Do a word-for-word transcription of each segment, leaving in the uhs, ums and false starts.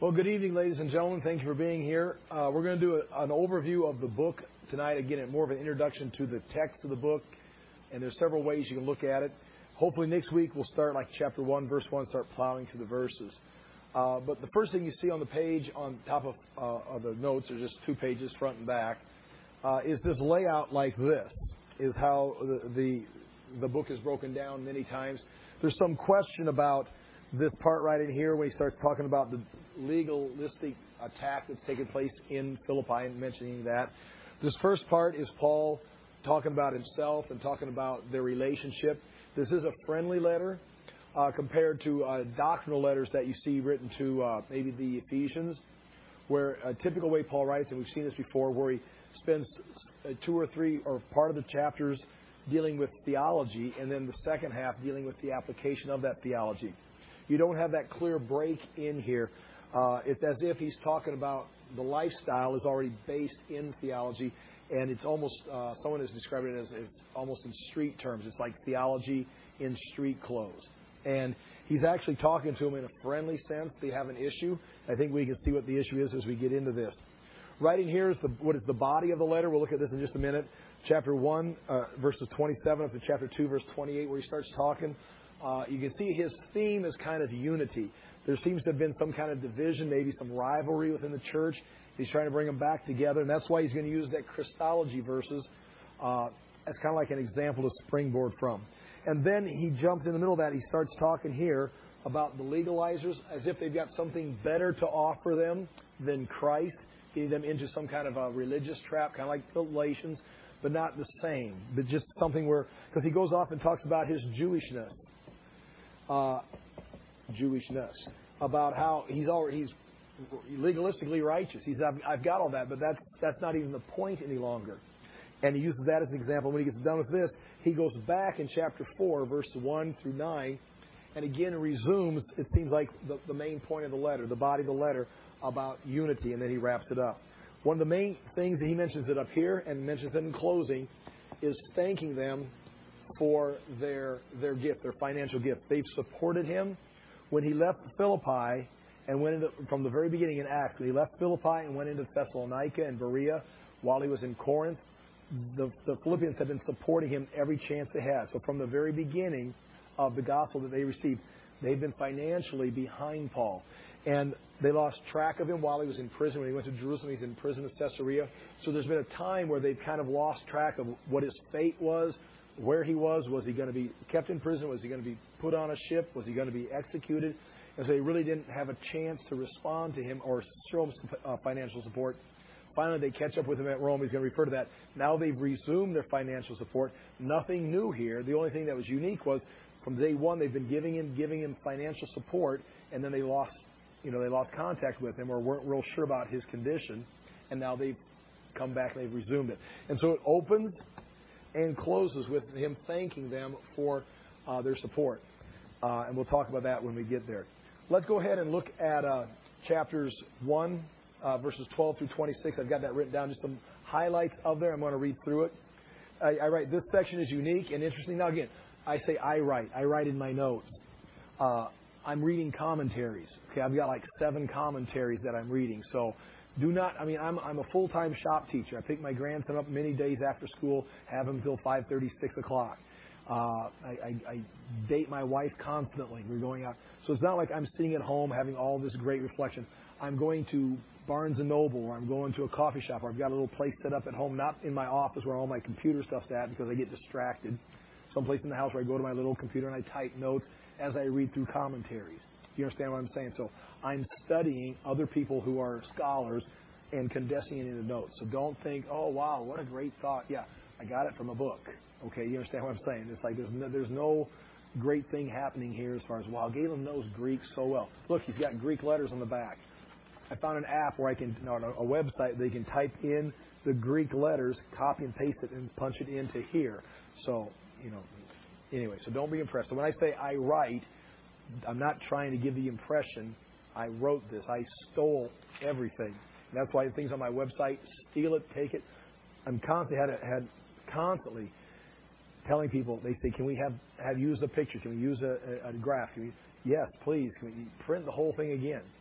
Well, good evening, ladies and gentlemen. Thank you for being here. Uh, we're going to do a, an overview of the book tonight. Again, more of an introduction to the text of the book. And there's several ways you can look at it. Hopefully next week we'll start like chapter one, verse one, start plowing through the verses. Uh, but the first thing you see on the page on top of, uh, of the notes, there's just two pages, front and back, uh, is this layout like this, is how the, the, the book is broken down many times. There's some question about this part right in here when he starts talking about the legalistic attack that's taken place in Philippi and mentioning that. This first part is Paul talking about himself and talking about their relationship. This is a friendly letter uh, compared to uh, doctrinal letters that you see written to uh, maybe the Ephesians, where a typical way Paul writes, and we've seen this before, where he spends two or three or part of the chapters dealing with theology and then the second half dealing with the application of that theology. You don't have that clear break in here. Uh, it's as if he's talking about the lifestyle is already based in theology, and it's almost, uh, someone has described it as, as almost in street terms. It's like theology in street clothes. And he's actually talking to them in a friendly sense. They have an issue. I think we can see what the issue is as we get into this. Right in here is the, what is the body of the letter. We'll look at this in just a minute. Chapter one, uh, verses twenty-seven up to chapter two, verse twenty-eight, where he starts talking. Uh, you can see his theme is kind of unity. There seems to have been some kind of division, maybe some rivalry within the church. He's trying to bring them back together, and that's why he's going to use that Christology verses uh, as kind of like an example to springboard from. And then he jumps in the middle of that. He starts talking here about the legalizers as if they've got something better to offer them than Christ, getting them into some kind of a religious trap, kind of like Galatians, but not the same, but just something where, because he goes off and talks about his Jewishness. Uh, Jewishness, about how he's already he's legalistically righteous. He's I've, I've got all that, but that's that's not even the point any longer. And he uses that as an example. When he gets done with this, he goes back in chapter four, verse one through nine, and again resumes. It seems like the, the main point of the letter, the body of the letter, about unity, and then he wraps it up. One of the main things that he mentions it up here and mentions it in closing is thanking them for their their gift, their financial gift. They've supported him when he left Philippi and went into, from the very beginning in Acts, when he left Philippi and went into Thessalonica and Berea while he was in Corinth, the, the Philippians have been supporting him every chance they had. So from the very beginning of the gospel that they received, they've been financially behind Paul. And they lost track of him while he was in prison. When he went to Jerusalem, he's in prison in Caesarea. So there's been a time where they've kind of lost track of what his fate was, where he was. Was he going to be kept in prison? Was he going to be put on a ship? Was he going to be executed? And so they really didn't have a chance to respond to him or show him some uh, financial support. Finally, they catch up with him at Rome. He's going to refer to that. Now they've resumed their financial support. Nothing new here. The only thing that was unique was from day one they've been giving him, giving him financial support, and then they lost, you know, they lost contact with him or weren't real sure about his condition, and now they've come back and they've resumed it. And so it opens and closes with him thanking them for uh, their support. Uh, and we'll talk about that when we get there. Let's go ahead and look at uh, chapters one, uh, verses twelve through twenty-six. I've got that written down, just some highlights of there. I'm going to read through it. I, I write, this section is unique and interesting. Now, again, I say I write. I write in my notes. Uh, I'm reading commentaries. Okay, I've got like seven commentaries that I'm reading. So do not, I mean, I'm I'm a full-time shop teacher. I pick my grandson up many days after school, have him until five thirty, six o'clock. Uh, I, I, I date my wife constantly. We're going out. So it's not like I'm sitting at home having all this great reflection. I'm going to Barnes and Noble, or I'm going to a coffee shop, or I've got a little place set up at home, not in my office where all my computer stuff's at because I get distracted. Someplace in the house where I go to my little computer and I type notes as I read through commentaries. You understand what I'm saying? So I'm studying other people who are scholars and condensing it into notes. So don't think, oh, wow, what a great thought. Yeah, I got it from a book. Okay, you understand what I'm saying? It's like there's no, there's no great thing happening here as far as, wow, Galen knows Greek so well. Look, he's got Greek letters on the back. I found an app where I can, no, no, a website that you can type in the Greek letters, copy and paste it, and punch it into here. So, you know, anyway, so don't be impressed. So when I say I write, I'm not trying to give the impression I wrote this. I stole everything. And that's why things on my website, steal it, take it. I'm constantly had had constantly telling people. They say, "Can we have have used a picture? Can we use a, a, a graph? Can we, yes, please. Can we print the whole thing again?"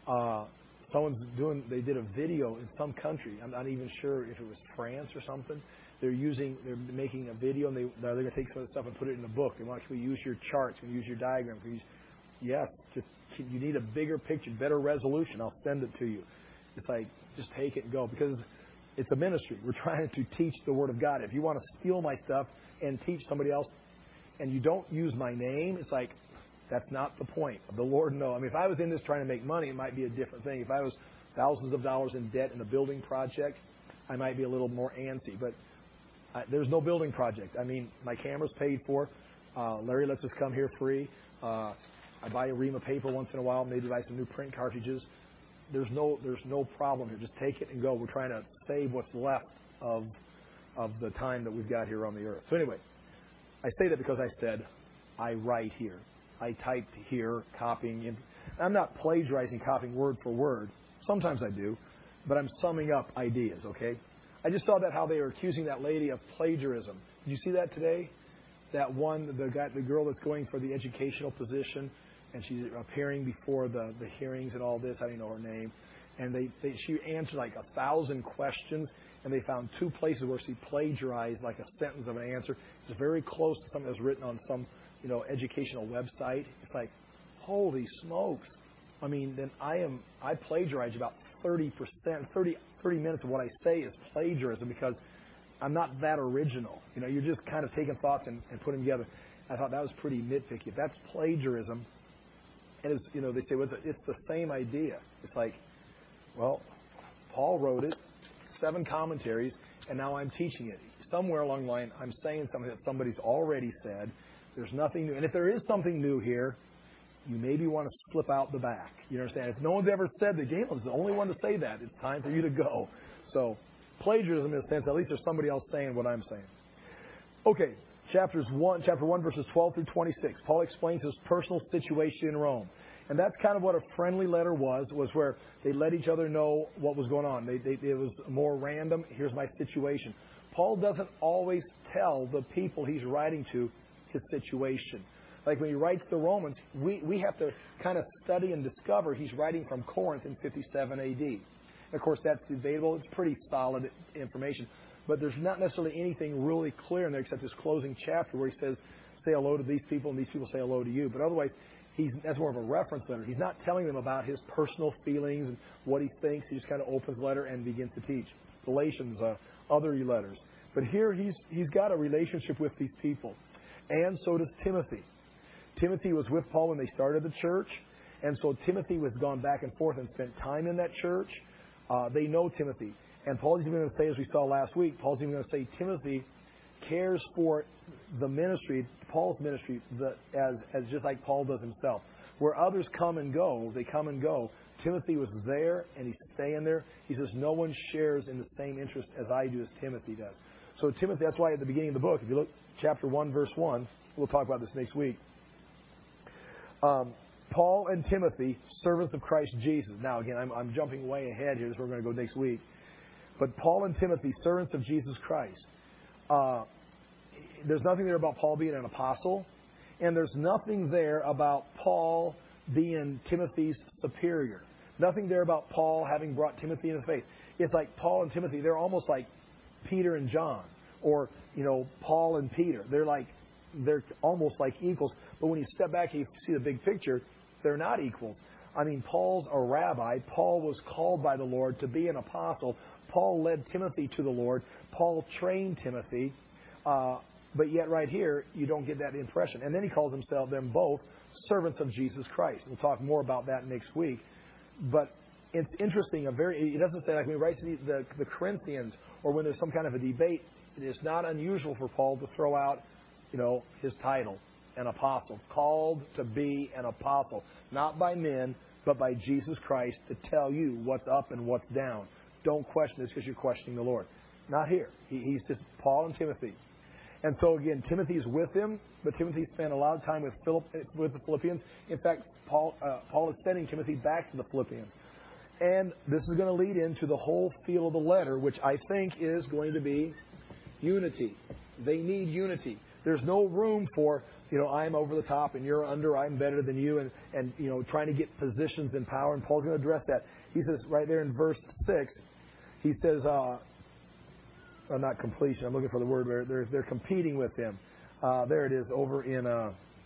Uh, someone's doing, they did a video in some country. I'm not even sure if it was France or something. They're using, they're making a video, and they, they're going to take some of the stuff and put it in a book. They want you to use your charts, can use your diagram. Can use, yes, just you need a bigger picture, better resolution. I'll send it to you. It's like, just take it and go, because it's a ministry. We're trying to teach the Word of God. If you want to steal my stuff and teach somebody else, and you don't use my name, it's like, that's not the point. The Lord knows. I mean, if I was in this trying to make money, it might be a different thing. If I was thousands of dollars in debt in a building project, I might be a little more antsy. But I, there's no building project. I mean, my camera's paid for. Uh, Larry lets us come here free. Uh, I buy a ream of paper once in a while, maybe buy some new print cartridges. There's no there's no problem here. Just take it and go. We're trying to save what's left of of the time that we've got here on the earth. So anyway, I say that because I said I write here. I typed here, copying. In. I'm not plagiarizing, copying word for word. Sometimes I do, but I'm summing up ideas, okay? I just saw that how they were accusing that lady of plagiarism. Did you see that today? That one, the guy, the girl that's going for the educational position, and she's appearing before the, the hearings and all this. I don't know her name. And they, they she answered like a thousand questions, and they found two places where she plagiarized like a sentence of an answer. It's very close to something that's written on some, you know, educational website. It's like, holy smokes. I mean, then I am, I plagiarize about thirty percent, thirty, thirty minutes of what I say is plagiarism, because I'm not that original. You know, you're just kind of taking thoughts and, and putting them together. I thought that was pretty nitpicky. If that's plagiarism, and it's, you know, they say, well, it's the same idea. It's like, well, Paul wrote it, seven commentaries, and now I'm teaching it. Somewhere along the line, I'm saying something that somebody's already said. There's nothing new. And if there is something new here, you maybe want to slip out the back. You understand? If no one's ever said that Galen's the only one to say that, it's time for you to go. So plagiarism in a sense, at least there's somebody else saying what I'm saying. Okay, chapters one, chapter one, verses twelve through twenty-six. Paul explains his personal situation in Rome. And that's kind of what a friendly letter was, was where they let each other know what was going on. They, they, it was more random. Here's my situation. Paul doesn't always tell the people he's writing to his situation. Like when he writes the Romans, we, we have to kind of study and discover he's writing from Corinth in fifty-seven A D. And of course, that's debatable. It's pretty solid information. But there's not necessarily anything really clear in there except this closing chapter where he says, say hello to these people and these people say hello to you. But otherwise, he's, that's more of a reference letter. He's not telling them about his personal feelings and what he thinks. He just kind of opens the letter and begins to teach. Galatians, uh, other letters. But here he's he's got a relationship with these people. And so does Timothy. Timothy was with Paul when they started the church. And so Timothy was gone back and forth and spent time in that church. Uh, they know Timothy. And Paul's even going to say, as we saw last week, Paul's even going to say Timothy cares for the ministry, Paul's ministry, the, as, as just like Paul does himself. Where others come and go, they come and go. Timothy was there, and he's staying there. He says, no one shares in the same interest as I do, as Timothy does. So Timothy, that's why at the beginning of the book, if you look chapter one, verse one, we'll talk about this next week. Um, Paul and Timothy, servants of Christ Jesus. Now, again, I'm, I'm jumping way ahead here. This is where we're going to go next week. But Paul and Timothy, servants of Jesus Christ. Uh, there's nothing there about Paul being an apostle. And there's nothing there about Paul being Timothy's superior. Nothing there about Paul having brought Timothy into faith. It's like Paul and Timothy, they're almost like Peter and John. Or, you know, Paul and Peter. They're like, they're almost like equals. But when you step back and you see the big picture, they're not equals. I mean, Paul's a rabbi. Paul was called by the Lord to be an apostle. Paul led Timothy to the Lord. Paul trained Timothy. Uh, but yet right here, you don't get that impression. And then he calls himself, them both, servants of Jesus Christ. We'll talk more about that next week. But it's interesting. A very, it doesn't say like when he writes the, the, the Corinthians or when there's some kind of a debate, it is not unusual for Paul to throw out, you know, his title, an apostle, called to be an apostle, not by men, but by Jesus Christ to tell you what's up and what's down. Don't question this because you're questioning the Lord. Not here. He, he's just Paul and Timothy. And so again, Timothy's with him, but Timothy spent a lot of time with Philip, with the Philippians. In fact, Paul, uh, Paul is sending Timothy back to the Philippians. And this is going to lead into the whole feel of the letter, which I think is going to be unity. They need unity. There's no room for you know, I'm over the top and you're under, I'm better than you, and, and you know, trying to get positions in power. And Paul's going to address that. He says right there in verse six, he says, uh, well, not completion, I'm looking for the word where they're, they're competing with him. Uh, there it is over in uh,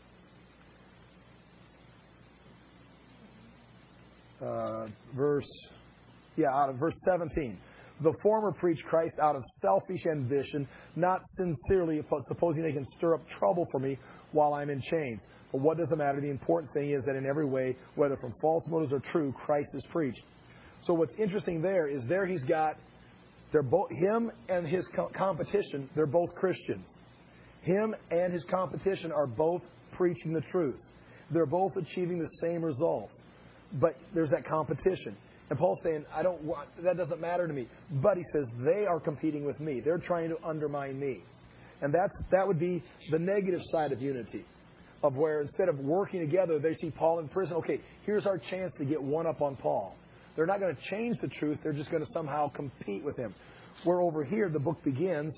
uh, verse, yeah, out of verse seventeen. The former preach Christ out of selfish ambition, not sincerely, supposing they can stir up trouble for me while I'm in chains. But what does it matter? The important thing is that in every way, whether from false motives or true, Christ is preached. So what's interesting there is there he's got, they're both, him and his co- competition, they're both Christians. Him and his competition are both preaching the truth. They're both achieving the same results. But there's that competition. And Paul's saying, I don't want, that doesn't matter to me. But he says, they are competing with me. They're trying to undermine me. And that's that would be the negative side of unity. Of where instead of working together, they see Paul in prison. Okay, here's our chance to get one up on Paul. They're not going to change the truth. They're just going to somehow compete with him. Where over here, the book begins,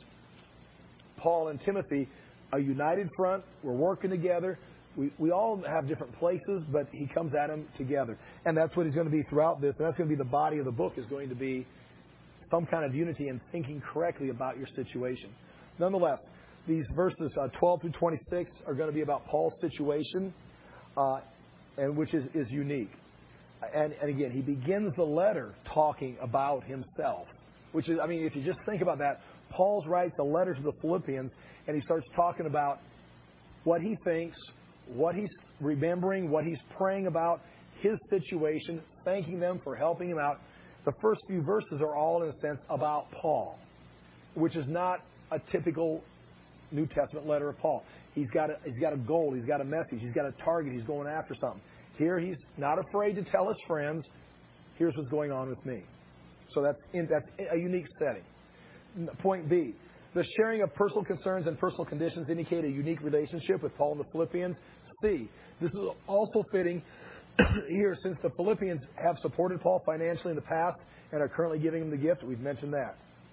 Paul and Timothy, a united front. We're working together. We we all have different places, but he comes at them together. And that's what he's going to be throughout this. And that's going to be the body of the book, is going to be some kind of unity and thinking correctly about your situation. Nonetheless, these verses uh, twelve through twenty-six are going to be about Paul's situation, uh, and which is, is unique. And, and again, he begins the letter talking about himself, which is, I mean, if you just think about that, Paul writes a letter to the Philippians, and he starts talking about what he thinks, what he's remembering, what he's praying about, his situation, thanking them for helping him out. The first few verses are all, in a sense, about Paul, which is not a typical New Testament letter of Paul. He's got a, he's got a goal. He's got a message. He's got a target. He's going after something. Here he's not afraid to tell his friends, here's what's going on with me. So that's in, that's a unique setting. Point B. The sharing of personal concerns and personal conditions indicate a unique relationship with Paul and the Philippians. C. This is also fitting here since the Philippians have supported Paul financially in the past and are currently giving him the gift. We've mentioned that.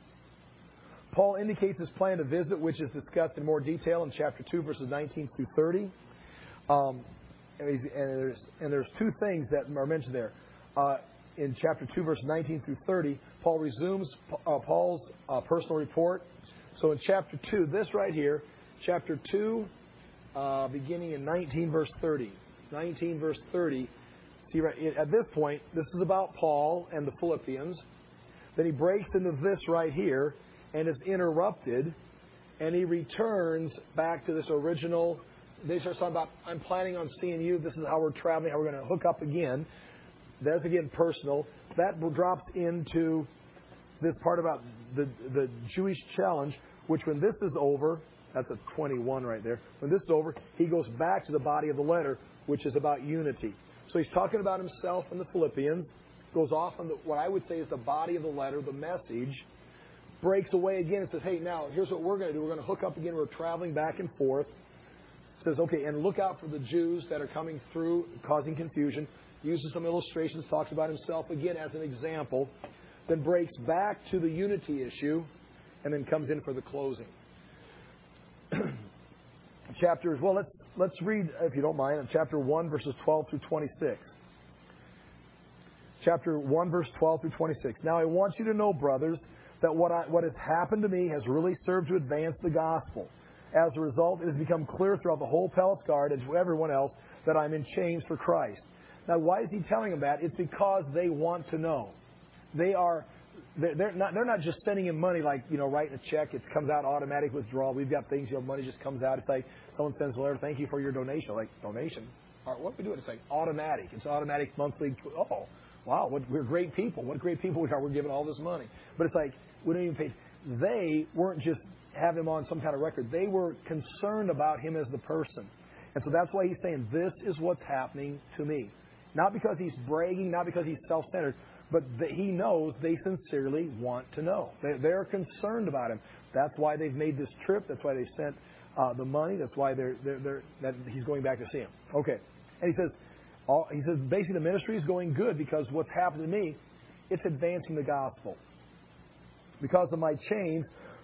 Paul indicates his plan to visit, which is discussed in more detail in chapter two, verses nineteen through thirty. Um, and, and, there's, and there's two things that are mentioned there. Uh, in chapter two, verses nineteen through thirty, Paul resumes uh, Paul's uh, personal report. So in chapter two, this right here, chapter two, uh, beginning in nineteen, verse thirty. nineteen, verse thirty. See, right, at this point, this is about Paul and the Philippians. Then he breaks into this right here and is interrupted, and he returns back to this original. They start talking about, I'm planning on seeing you. This is how we're traveling, how we're going to hook up again. That's, again, personal. That drops into this part about the, the Jewish challenge, which when this is over, that's a twenty-one right there. When this is over, he goes back to the body of the letter, which is about unity. So he's talking about himself and the Philippians, goes off on the, what I would say is the body of the letter, the message, breaks away again and says, hey, now, here's what we're going to do. We're going to hook up again. We're traveling back and forth. Says, okay, and look out for the Jews that are coming through, causing confusion. Uses some illustrations, talks about himself again as an example. Then breaks back to the unity issue, and then comes in for the closing. Chapters, well, let's let's read, if you don't mind, chapter one, verses twelve through twenty-six. Chapter one, verse twelve through twenty-six. Now I want you to know, brothers, that what I, what has happened to me has really served to advance the gospel. As a result, it has become clear throughout the whole palace guard and to everyone else that I'm in chains for Christ. Now, why is he telling them that? It's because they want to know. They are, they're not, they're not just sending him money like, you know, writing a check. It comes out automatic withdrawal. We've got things, you know, money just comes out. It's like someone sends a letter, thank you for your donation. Like, donation? All right, what do we do? It's like automatic. It's automatic monthly. Oh, wow, what, we're great people. What great people we are. We're giving all this money. But it's like, we don't even pay. They weren't just have him on some kind of record. They were concerned about him as the person. And so that's why he's saying, this is what's happening to me. Not because he's bragging, not because he's self-centered, but that he knows they sincerely want to know. They, they're concerned about him. That's why they've made this trip. That's why they sent uh, the money. That's why they're, they're, they're, that he's going back to see him. Okay. And he says, all, he says, basically the ministry is going good because what's happened to me, it's advancing the gospel. Because of my chains,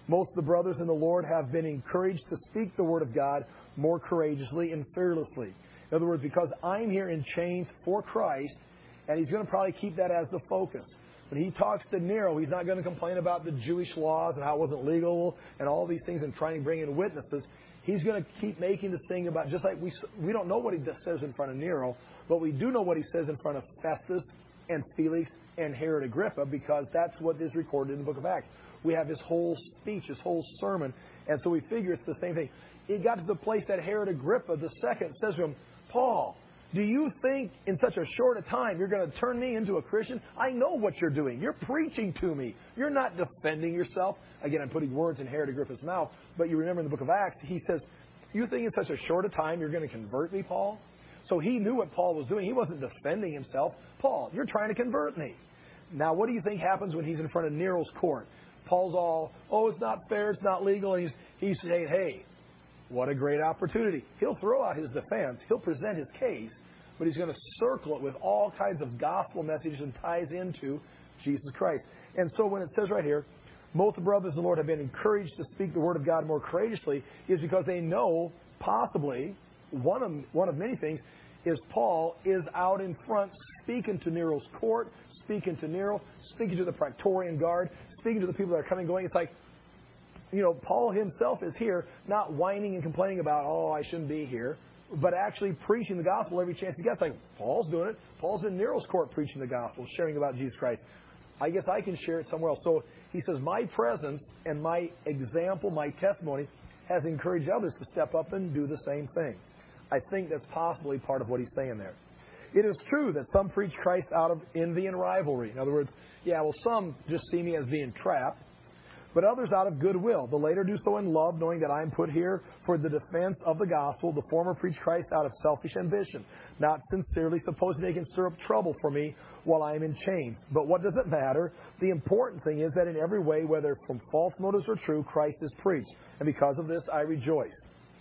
Most of the brothers in the Lord have been encouraged to speak the word of God more courageously and fearlessly. In other words, because I'm here in chains for Christ, and he's going to probably keep that as the focus. When he talks to Nero, he's not going to complain about the Jewish laws and how it wasn't legal and all these things and trying to bring in witnesses. He's going to keep making this thing about, just like we we don't know what he says in front of Nero, but we do know what he says in front of Festus and Felix and Herod Agrippa, because that's what is recorded in the book of Acts. We have his whole speech, his whole sermon, and so we figure it's the same thing. It got to the place that Herod Agrippa the second says to him, Paul, do you think in such a short a time you're going to turn me into a Christian? I know what you're doing. You're preaching to me. You're not defending yourself. Again, I'm putting words in Herod Agrippa's mouth, but you remember in the book of Acts, he says, you think in such a short a time you're going to convert me, Paul? So he knew what Paul was doing. He wasn't defending himself. Paul, you're trying to convert me. Now, what do you think happens when he's in front of Nero's court? Paul's all, oh, it's not fair, it's not legal. And he's, he's saying, hey, what a great opportunity. He'll throw out his defense. He'll present his case, but he's going to circle it with all kinds of gospel messages and ties into Jesus Christ. And so when it says right here, most of the brothers in the Lord have been encouraged to speak the word of God more courageously, is because they know possibly one of, one of many things is Paul is out in front speaking to Nero's court, speaking to Nero, speaking to the Praetorian Guard, speaking to the people that are coming and going. It's like, you know, Paul himself is here, not whining and complaining about, oh, I shouldn't be here, but actually preaching the gospel every chance he gets. Like, Paul's doing it. Paul's in Nero's court preaching the gospel, sharing about Jesus Christ. I guess I can share it somewhere else. So he says, my presence and my example, my testimony, has encouraged others to step up and do the same thing. I think that's possibly part of what he's saying there. It is true that some preach Christ out of envy and rivalry. In other words, yeah, well, some just see me as being trapped, but others out of goodwill. The later do so in love, knowing that I am put here for the defense of the gospel. The former preach Christ out of selfish ambition, not sincerely, supposing they can stir up trouble for me while I am in chains. But what does it matter? The important thing is that in every way, whether from false motives or true, Christ is preached. And because of this, I rejoice.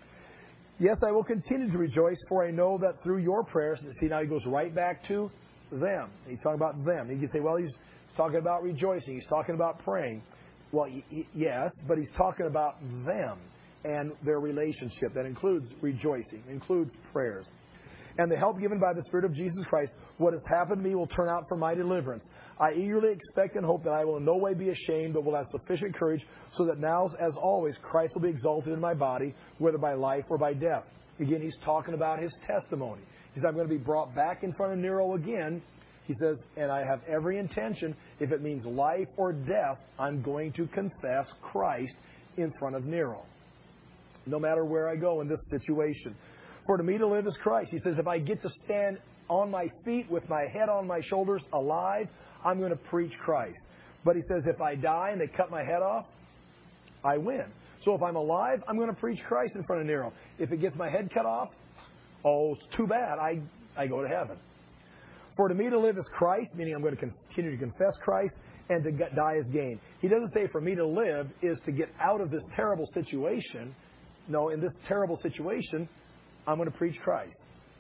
Yes, I will continue to rejoice, for I know that through your prayers, see, now he goes right back to them. He's talking about them. You can say, well, he's talking about rejoicing. He's talking about praying. Well, yes, but he's talking about them and their relationship. That includes rejoicing, includes prayers. And the help given by the Spirit of Jesus Christ, what has happened to me will turn out for my deliverance. I eagerly expect and hope that I will in no way be ashamed, but will have sufficient courage, so that now, as always, Christ will be exalted in my body, whether by life or by death. Again, he's talking about his testimony. He says, I'm going to be brought back in front of Nero again. He says, and I have every intention, if it means life or death, I'm going to confess Christ in front of Nero, no matter where I go in this situation. For to me to live is Christ. He says, if I get to stand on my feet with my head on my shoulders alive, I'm going to preach Christ. But he says, if I die and they cut my head off, I win. So if I'm alive, I'm going to preach Christ in front of Nero. If it gets my head cut off, oh, it's too bad. I, I go to heaven. For to me to live is Christ, meaning I'm going to continue to confess Christ, and to die is gain. He doesn't say for me to live is to get out of this terrible situation. No, in this terrible situation, I'm going to preach Christ.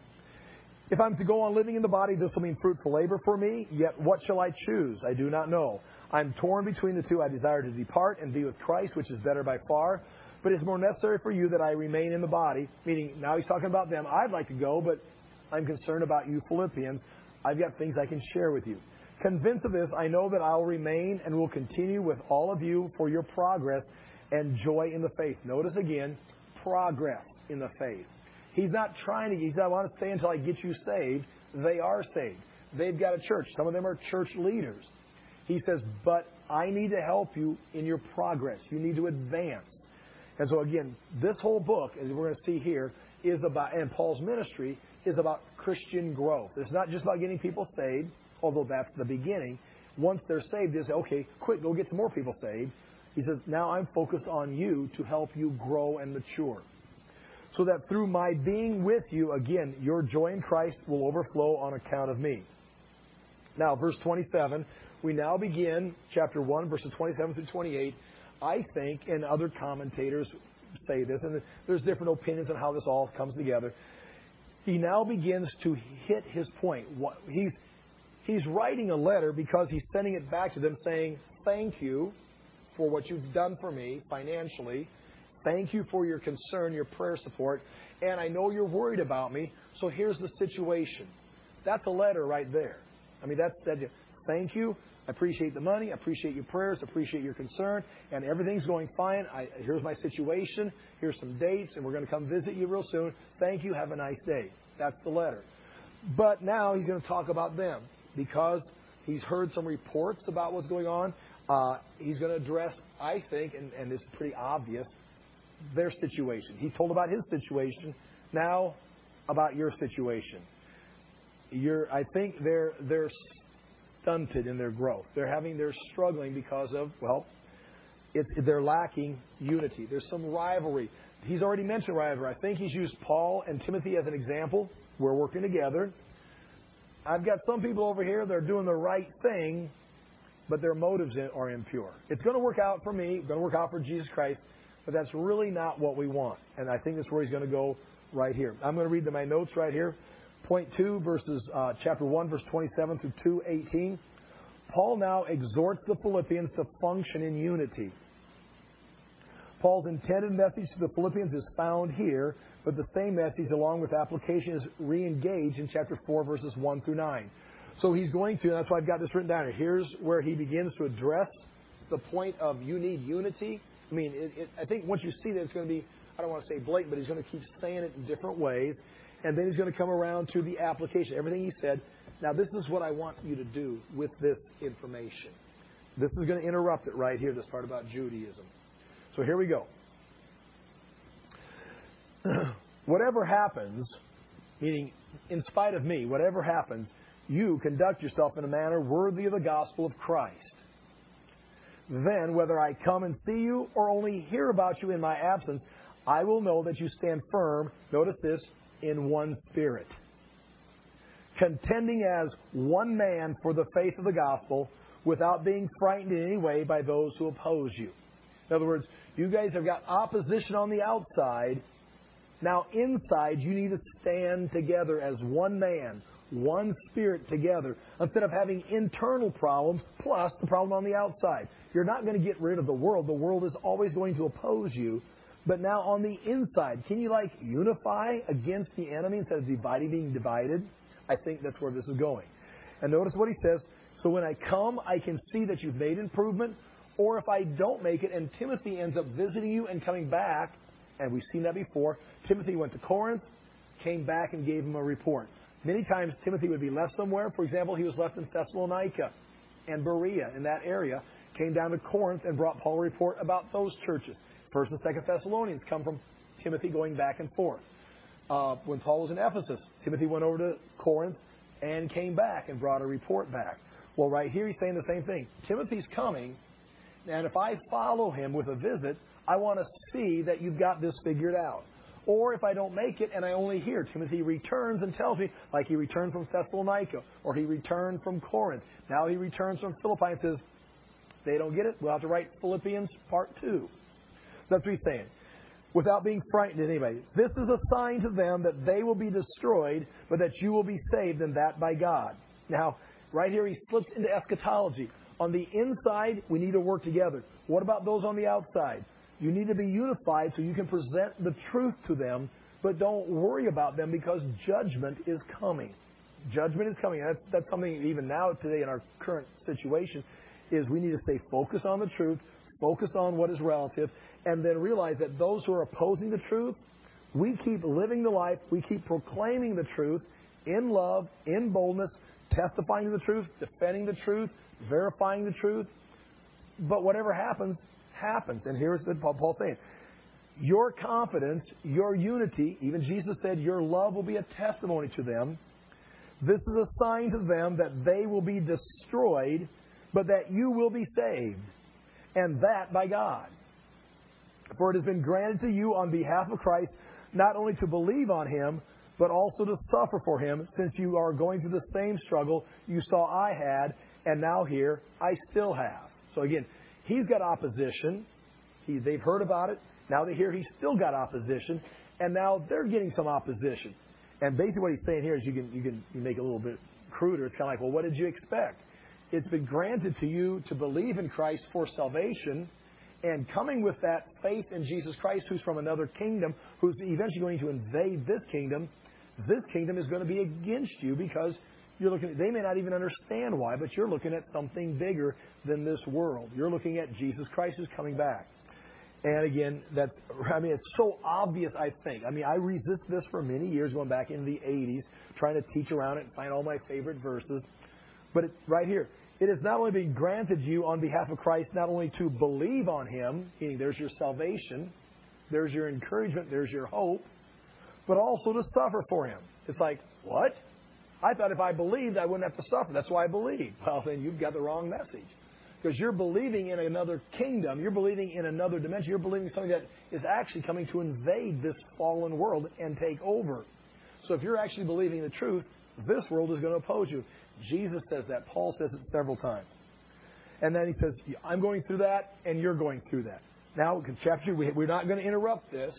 If I'm to go on living in the body, this will mean fruitful labor for me. Yet what shall I choose? I do not know. I'm torn between the two. I desire to depart and be with Christ, which is better by far. But it's more necessary for you that I remain in the body. Meaning, now he's talking about them. I'd like to go, but I'm concerned about you Philippians. I've got things I can share with you. Convinced of this, I know that I'll remain and will continue with all of you for your progress and joy in the faith. Notice again, progress in the faith. He's not trying to, he said, I want to stay until I get you saved. They are saved. They've got a church. Some of them are church leaders. He says, but I need to help you in your progress. You need to advance. And so again, this whole book, as we're going to see here, is about, and Paul's ministry is about Christian growth. It's not just about getting people saved, although that's the beginning. Once they're saved, they say, okay, quick, go get some more people saved. He says, now I'm focused on you to help you grow and mature. So that through my being with you, again, your joy in Christ will overflow on account of me. Now, verse twenty-seven, we now begin chapter one, verses twenty-seven through twenty-eight. I think, and other commentators say this, and there's different opinions on how this all comes together. He now begins to hit his point. He's, he's writing a letter because he's sending it back to them saying, thank you for what you've done for me financially. Thank you for your concern, your prayer support. And I know you're worried about me, so here's the situation. That's a letter right there. I mean, that's that. Thank you. I appreciate the money. I appreciate your prayers. I appreciate your concern. And everything's going fine. I, here's my situation. Here's some dates, and we're going to come visit you real soon. Thank you. Have a nice day. That's the letter. But now he's going to talk about them because he's heard some reports about what's going on. Uh, he's going to address, I think, and, and this is pretty obvious, their situation. He told about his situation. Now about your situation. You're, I think they're they're stunted in their growth. They're having they're struggling because of well, it's they're lacking unity. There's some rivalry. He's already mentioned rivalry. I think he's used Paul and Timothy as an example. We're working together. I've got some people over here that are doing the right thing, but their motives are impure. It's going to work out for me. It's going to work out for Jesus Christ, but that's really not what we want. And I think that's where he's going to go right here. I'm going to read my notes right here. Point two, verses uh, chapter one, verse twenty-seven through two eighteen. Paul now exhorts the Philippians to function in unity. Paul's intended message to the Philippians is found here, but the same message, along with application, is re-engaged in chapter four, verses one through nine. So he's going to, and that's why I've got this written down here. Here's where he begins to address the point of you need unity. I mean, it, it, I think once you see that, it's going to be, I don't want to say blatant, but he's going to keep saying it in different ways. And then he's going to come around to the application. Everything he said. Now, this is what I want you to do with this information. This is going to interrupt it right here, this part about Judaism. So here we go. Whatever happens, meaning in spite of me, whatever happens, you conduct yourself in a manner worthy of the gospel of Christ. Then, whether I come and see you or only hear about you in my absence, I will know that you stand firm, notice this, in one spirit, contending as one man for the faith of the gospel, without being frightened in any way by those who oppose you. In other words, you guys have got opposition on the outside. Now inside, you need to stand together as one man, one spirit together, instead of having internal problems plus the problem on the outside. You're not going to get rid of the world. The world is always going to oppose you. But now on the inside, can you like unify against the enemy instead of dividing, being divided? I think that's where this is going. And notice what he says. So when I come, I can see that you've made improvement. Or if I don't make it and Timothy ends up visiting you and coming back, and we've seen that before, Timothy went to Corinth, came back and gave him a report. Many times Timothy would be left somewhere. For example, he was left in Thessalonica and Berea in that area, came down to Corinth and brought Paul a report about those churches. First and Second Thessalonians come from Timothy going back and forth. Uh, when Paul was in Ephesus, Timothy went over to Corinth and came back and brought a report back. Well, right here he's saying the same thing. Timothy's coming, and if I follow him with a visit, I want to see that you've got this figured out. Or if I don't make it and I only hear, Timothy returns and tells me, like he returned from Thessalonica, or he returned from Corinth. Now he returns from Philippi and says, they don't get it, we'll have to write Philippians part two. That's what he's saying. Without being frightened in any way. This is a sign to them that they will be destroyed, but that you will be saved, and that by God. Now, right here he slips into eschatology. On the inside, we need to work together. What about those on the outside? You need to be unified so you can present the truth to them, but don't worry about them because judgment is coming. Judgment is coming. That's, that's something even now today in our current situation is we need to stay focused on the truth, focused on what is relative, and then realize that those who are opposing the truth, we keep living the life, we keep proclaiming the truth in love, in boldness, testifying to the truth, defending the truth, verifying the truth. But whatever happens, happens. And here's what Paul's saying. Your confidence, your unity, even Jesus said your love will be a testimony to them. This is a sign to them that they will be destroyed, but that you will be saved, and that by God. For it has been granted to you on behalf of Christ not only to believe on Him, but also to suffer for Him, since you are going through the same struggle you saw I had, and now here I still have. So again, he's got opposition. He, they've heard about it. Now they hear he's still got opposition, and now they're getting some opposition. And basically what he's saying here is you can you can you make it a little bit cruder. It's kind of like, well, what did you expect? It's been granted to you to believe in Christ for salvation, And coming with that faith in Jesus Christ, who's from another kingdom, who's eventually going to invade this kingdom, this kingdom is going to be against you because you're looking at, they may not even understand why, but you're looking at something bigger than this world. You're looking at Jesus Christ who's coming back. And again, that's, I mean, it's so obvious, I think. I mean, I resisted this for many years, going back in the eighties, trying to teach around it and find all my favorite verses. But it, right here, it has not only been granted you on behalf of Christ, not only to believe on Him, meaning there's your salvation, there's your encouragement, there's your hope, but also to suffer for Him. It's like, what? I thought if I believed, I wouldn't have to suffer. That's why I believe. Well, then you've got the wrong message. Because you're believing in another kingdom. You're believing in another dimension. You're believing something that is actually coming to invade this fallen world and take over. So if you're actually believing the truth, this world is going to oppose you. Jesus says that. Paul says it several times. And then he says, I'm going through that, and you're going through that. Now, chapter, we're not going to interrupt this.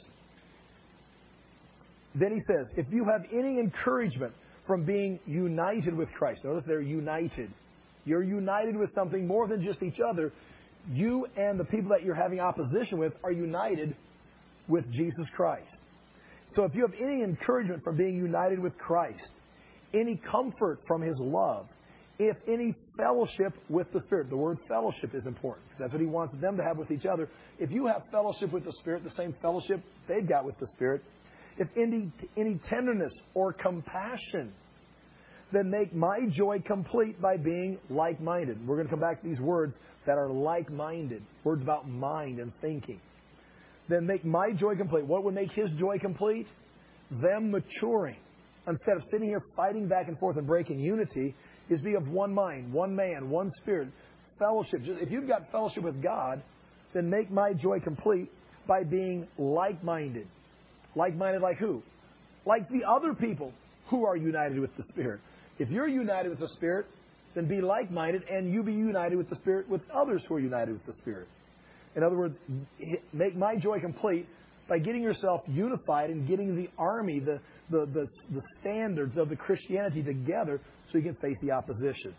Then he says, if you have any encouragement from being united with Christ. Notice they're united. You're united with something more than just each other. You and the people that you're having opposition with are united with Jesus Christ. So if you have any encouragement from being united with Christ, any comfort from His love, if any fellowship with the Spirit. The word fellowship is important. That's what He wants them to have with each other. If you have fellowship with the Spirit, the same fellowship they've got with the Spirit, if any, any tenderness or compassion, then make my joy complete by being like-minded. We're going to come back to these words that are like-minded. Words about mind and thinking. Then make my joy complete. What would make His joy complete? Them maturing. Instead of sitting here fighting back and forth and breaking unity, is be of one mind, one man, one spirit. Fellowship. If you've got fellowship with God, then make my joy complete by being like-minded. Like-minded like who? Like the other people who are united with the Spirit. If you're united with the Spirit, then be like-minded, and you be united with the Spirit with others who are united with the Spirit. In other words, make my joy complete by getting yourself unified and getting the army, the, the, the, the standards of the Christianity together so you can face the opposition.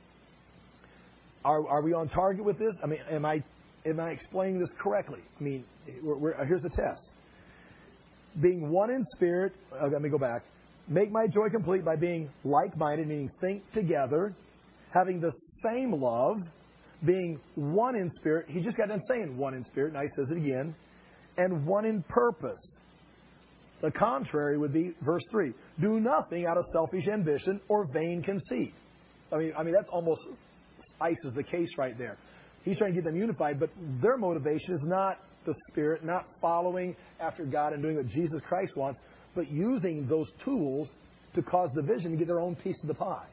Are, are we on target with this? I mean, am I, am I explaining this correctly? I mean, we're, we're, here's the test. Being one in spirit, uh, let me go back. Make my joy complete by being like-minded, meaning think together, having the same love, being one in spirit. He just got done saying one in spirit, now he says it again, and one in purpose. The contrary would be verse three. Do nothing out of selfish ambition or vain conceit. I mean, I mean that's almost ices the case right there. He's trying to get them unified, but their motivation is not the Spirit, not following after God and doing what Jesus Christ wants, but using those tools to cause division to get their own piece of the pie.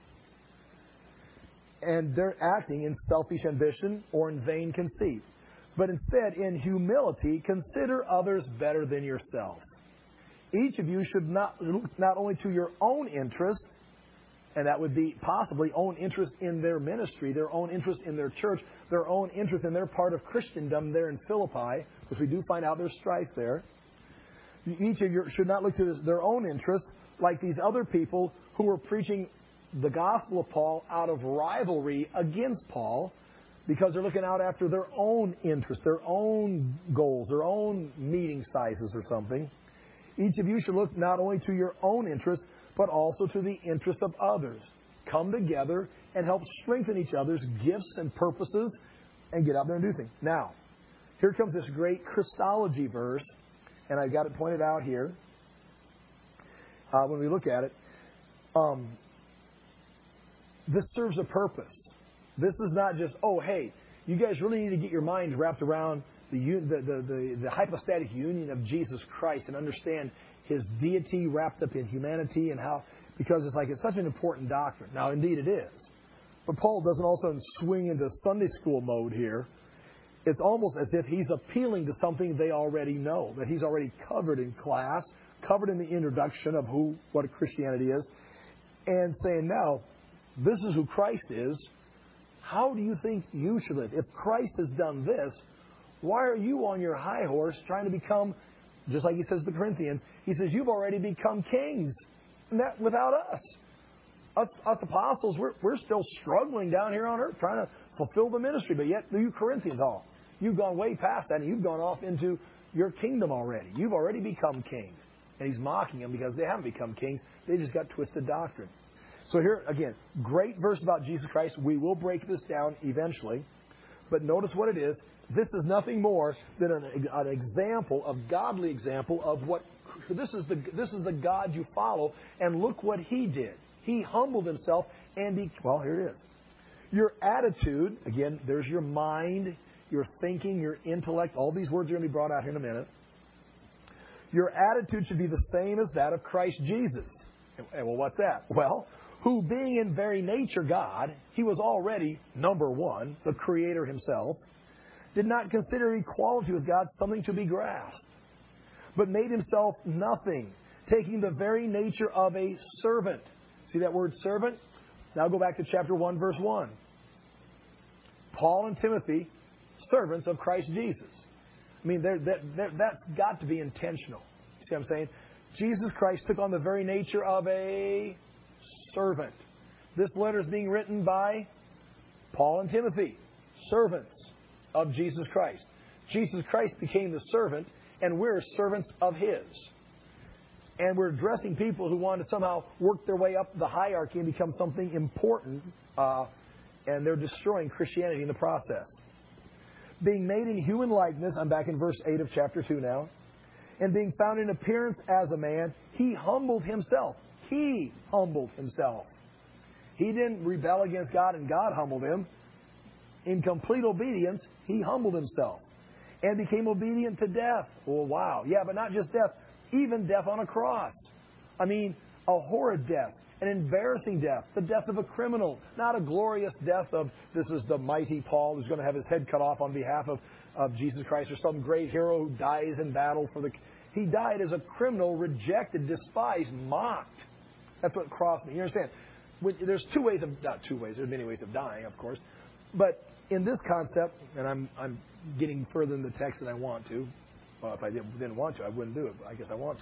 And they're acting in selfish ambition or in vain conceit. But instead, in humility, consider others better than yourself. Each of you should not look not only to your own interest, and that would be possibly own interest in their ministry, their own interest in their church, their own interest in their part of Christendom there in Philippi, because we do find out there's strife there. Each of you should not look to their own interest like these other people who were preaching the gospel of Paul out of rivalry against Paul, because they're looking out after their own interests, their own goals, their own meeting sizes or something. Each of you should look not only to your own interests, but also to the interest of others. Come together and help strengthen each other's gifts and purposes and get out there and do things. Now, here comes this great Christology verse, and I've got it pointed out here uh, when we look at it. Um, this serves a purpose. This is not just, oh, hey, you guys really need to get your minds wrapped around the, the, the, the, the hypostatic union of Jesus Christ and understand His deity wrapped up in humanity, and how, because it's like it's such an important doctrine. Now, indeed it is. But Paul doesn't also swing into Sunday school mode here. It's almost as if he's appealing to something they already know, that he's already covered in class, covered in the introduction of who, what Christianity is, and saying, now, this is who Christ is. How do you think you should live? If Christ has done this, why are you on your high horse trying to become, just like he says to the Corinthians, he says, you've already become kings and that without us. Us, us apostles, we're, we're still struggling down here on earth trying to fulfill the ministry, but yet you Corinthians all, You've gone way past that, and you've gone off into your kingdom already. You've already become kings. And he's mocking them because they haven't become kings. They just got twisted doctrine. So here, again, great verse about Jesus Christ. We will break this down eventually. But notice what it is. This is nothing more than an, an example, a godly example of what, this is, the, this is the God you follow. And look what he did. He humbled himself and he, well, here it is. Your attitude, again, there's your mind, your thinking, your intellect. All these words are going to be brought out here in a minute. Your attitude should be the same as that of Christ Jesus. And, well, what's that? Well, who being in very nature God, he was already, number one, the Creator himself, did not consider equality with God something to be grasped, but made himself nothing, taking the very nature of a servant. See that word servant? Now go back to chapter one, verse one. Paul and Timothy, servants of Christ Jesus. I mean, they're, they're, they're, that's got to be intentional. See what I'm saying? Jesus Christ took on the very nature of a servant. This letter is being written by Paul and Timothy, servants of Jesus Christ. Jesus Christ became the servant, and we're servants of his. And we're addressing people who want to somehow work their way up the hierarchy and become something important, uh, and they're destroying Christianity in the process. Being made in human likeness, I'm back in verse eight of chapter two now, and being found in appearance as a man, he humbled himself. He humbled himself. He didn't rebel against God and God humbled him. In complete obedience, he humbled himself and became obedient to death. Oh, wow. Yeah, but not just death, even death on a cross. I mean, a horrid death, an embarrassing death, the death of a criminal, not a glorious death of, this is the mighty Paul who's going to have his head cut off on behalf of, of Jesus Christ, or some great hero who dies in battle for the... He died as a criminal, rejected, despised, mocked. That's what cross means. You understand? There's two ways of, not two ways, there's many ways of dying, of course. But in this concept, and I'm I'm getting further in the text than I want to. Well, if I didn't, didn't want to, I wouldn't do it. But I guess I want to.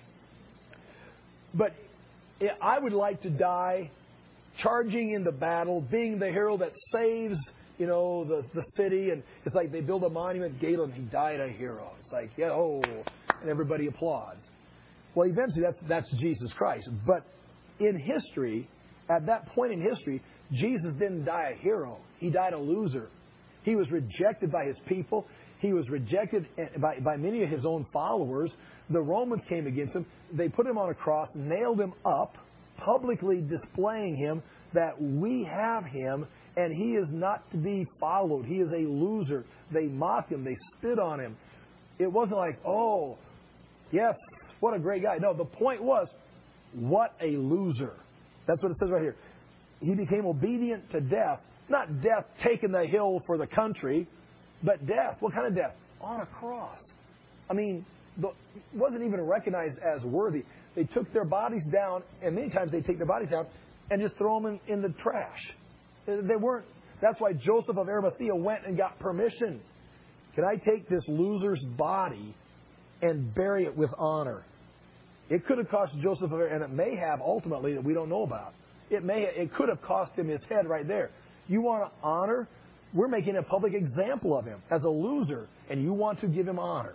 But I would like to die charging into battle, being the hero that saves, you know, the, the city. And it's like they build a monument, Galen, he died a hero. It's like, yeah, oh, and everybody applauds. Well, eventually that's, that's Jesus Christ. But in history, at that point in history, Jesus didn't die a hero. He died a loser. He was rejected by his people. He was rejected by, by many of his own followers. The Romans came against him. They put him on a cross, nailed him up, publicly displaying him that we have him and he is not to be followed. He is a loser. They mocked him. They spit on him. It wasn't like, oh, yes, what a great guy. No, the point was, what a loser. That's what it says right here. He became obedient to death. Not death taking the hill for the country, but death. What kind of death? On a cross. I mean, it wasn't even recognized as worthy. They took their bodies down, and many times they take their bodies down and just throw them in, in the trash. They weren't. That's why Joseph of Arimathea went and got permission. Can I take this loser's body and bury it with honor? It could have cost Joseph of Arimathea, and it may have ultimately that we don't know about. It may. It could have cost him his head right there. You want to honor? We're making a public example of him as a loser, and you want to give him honor.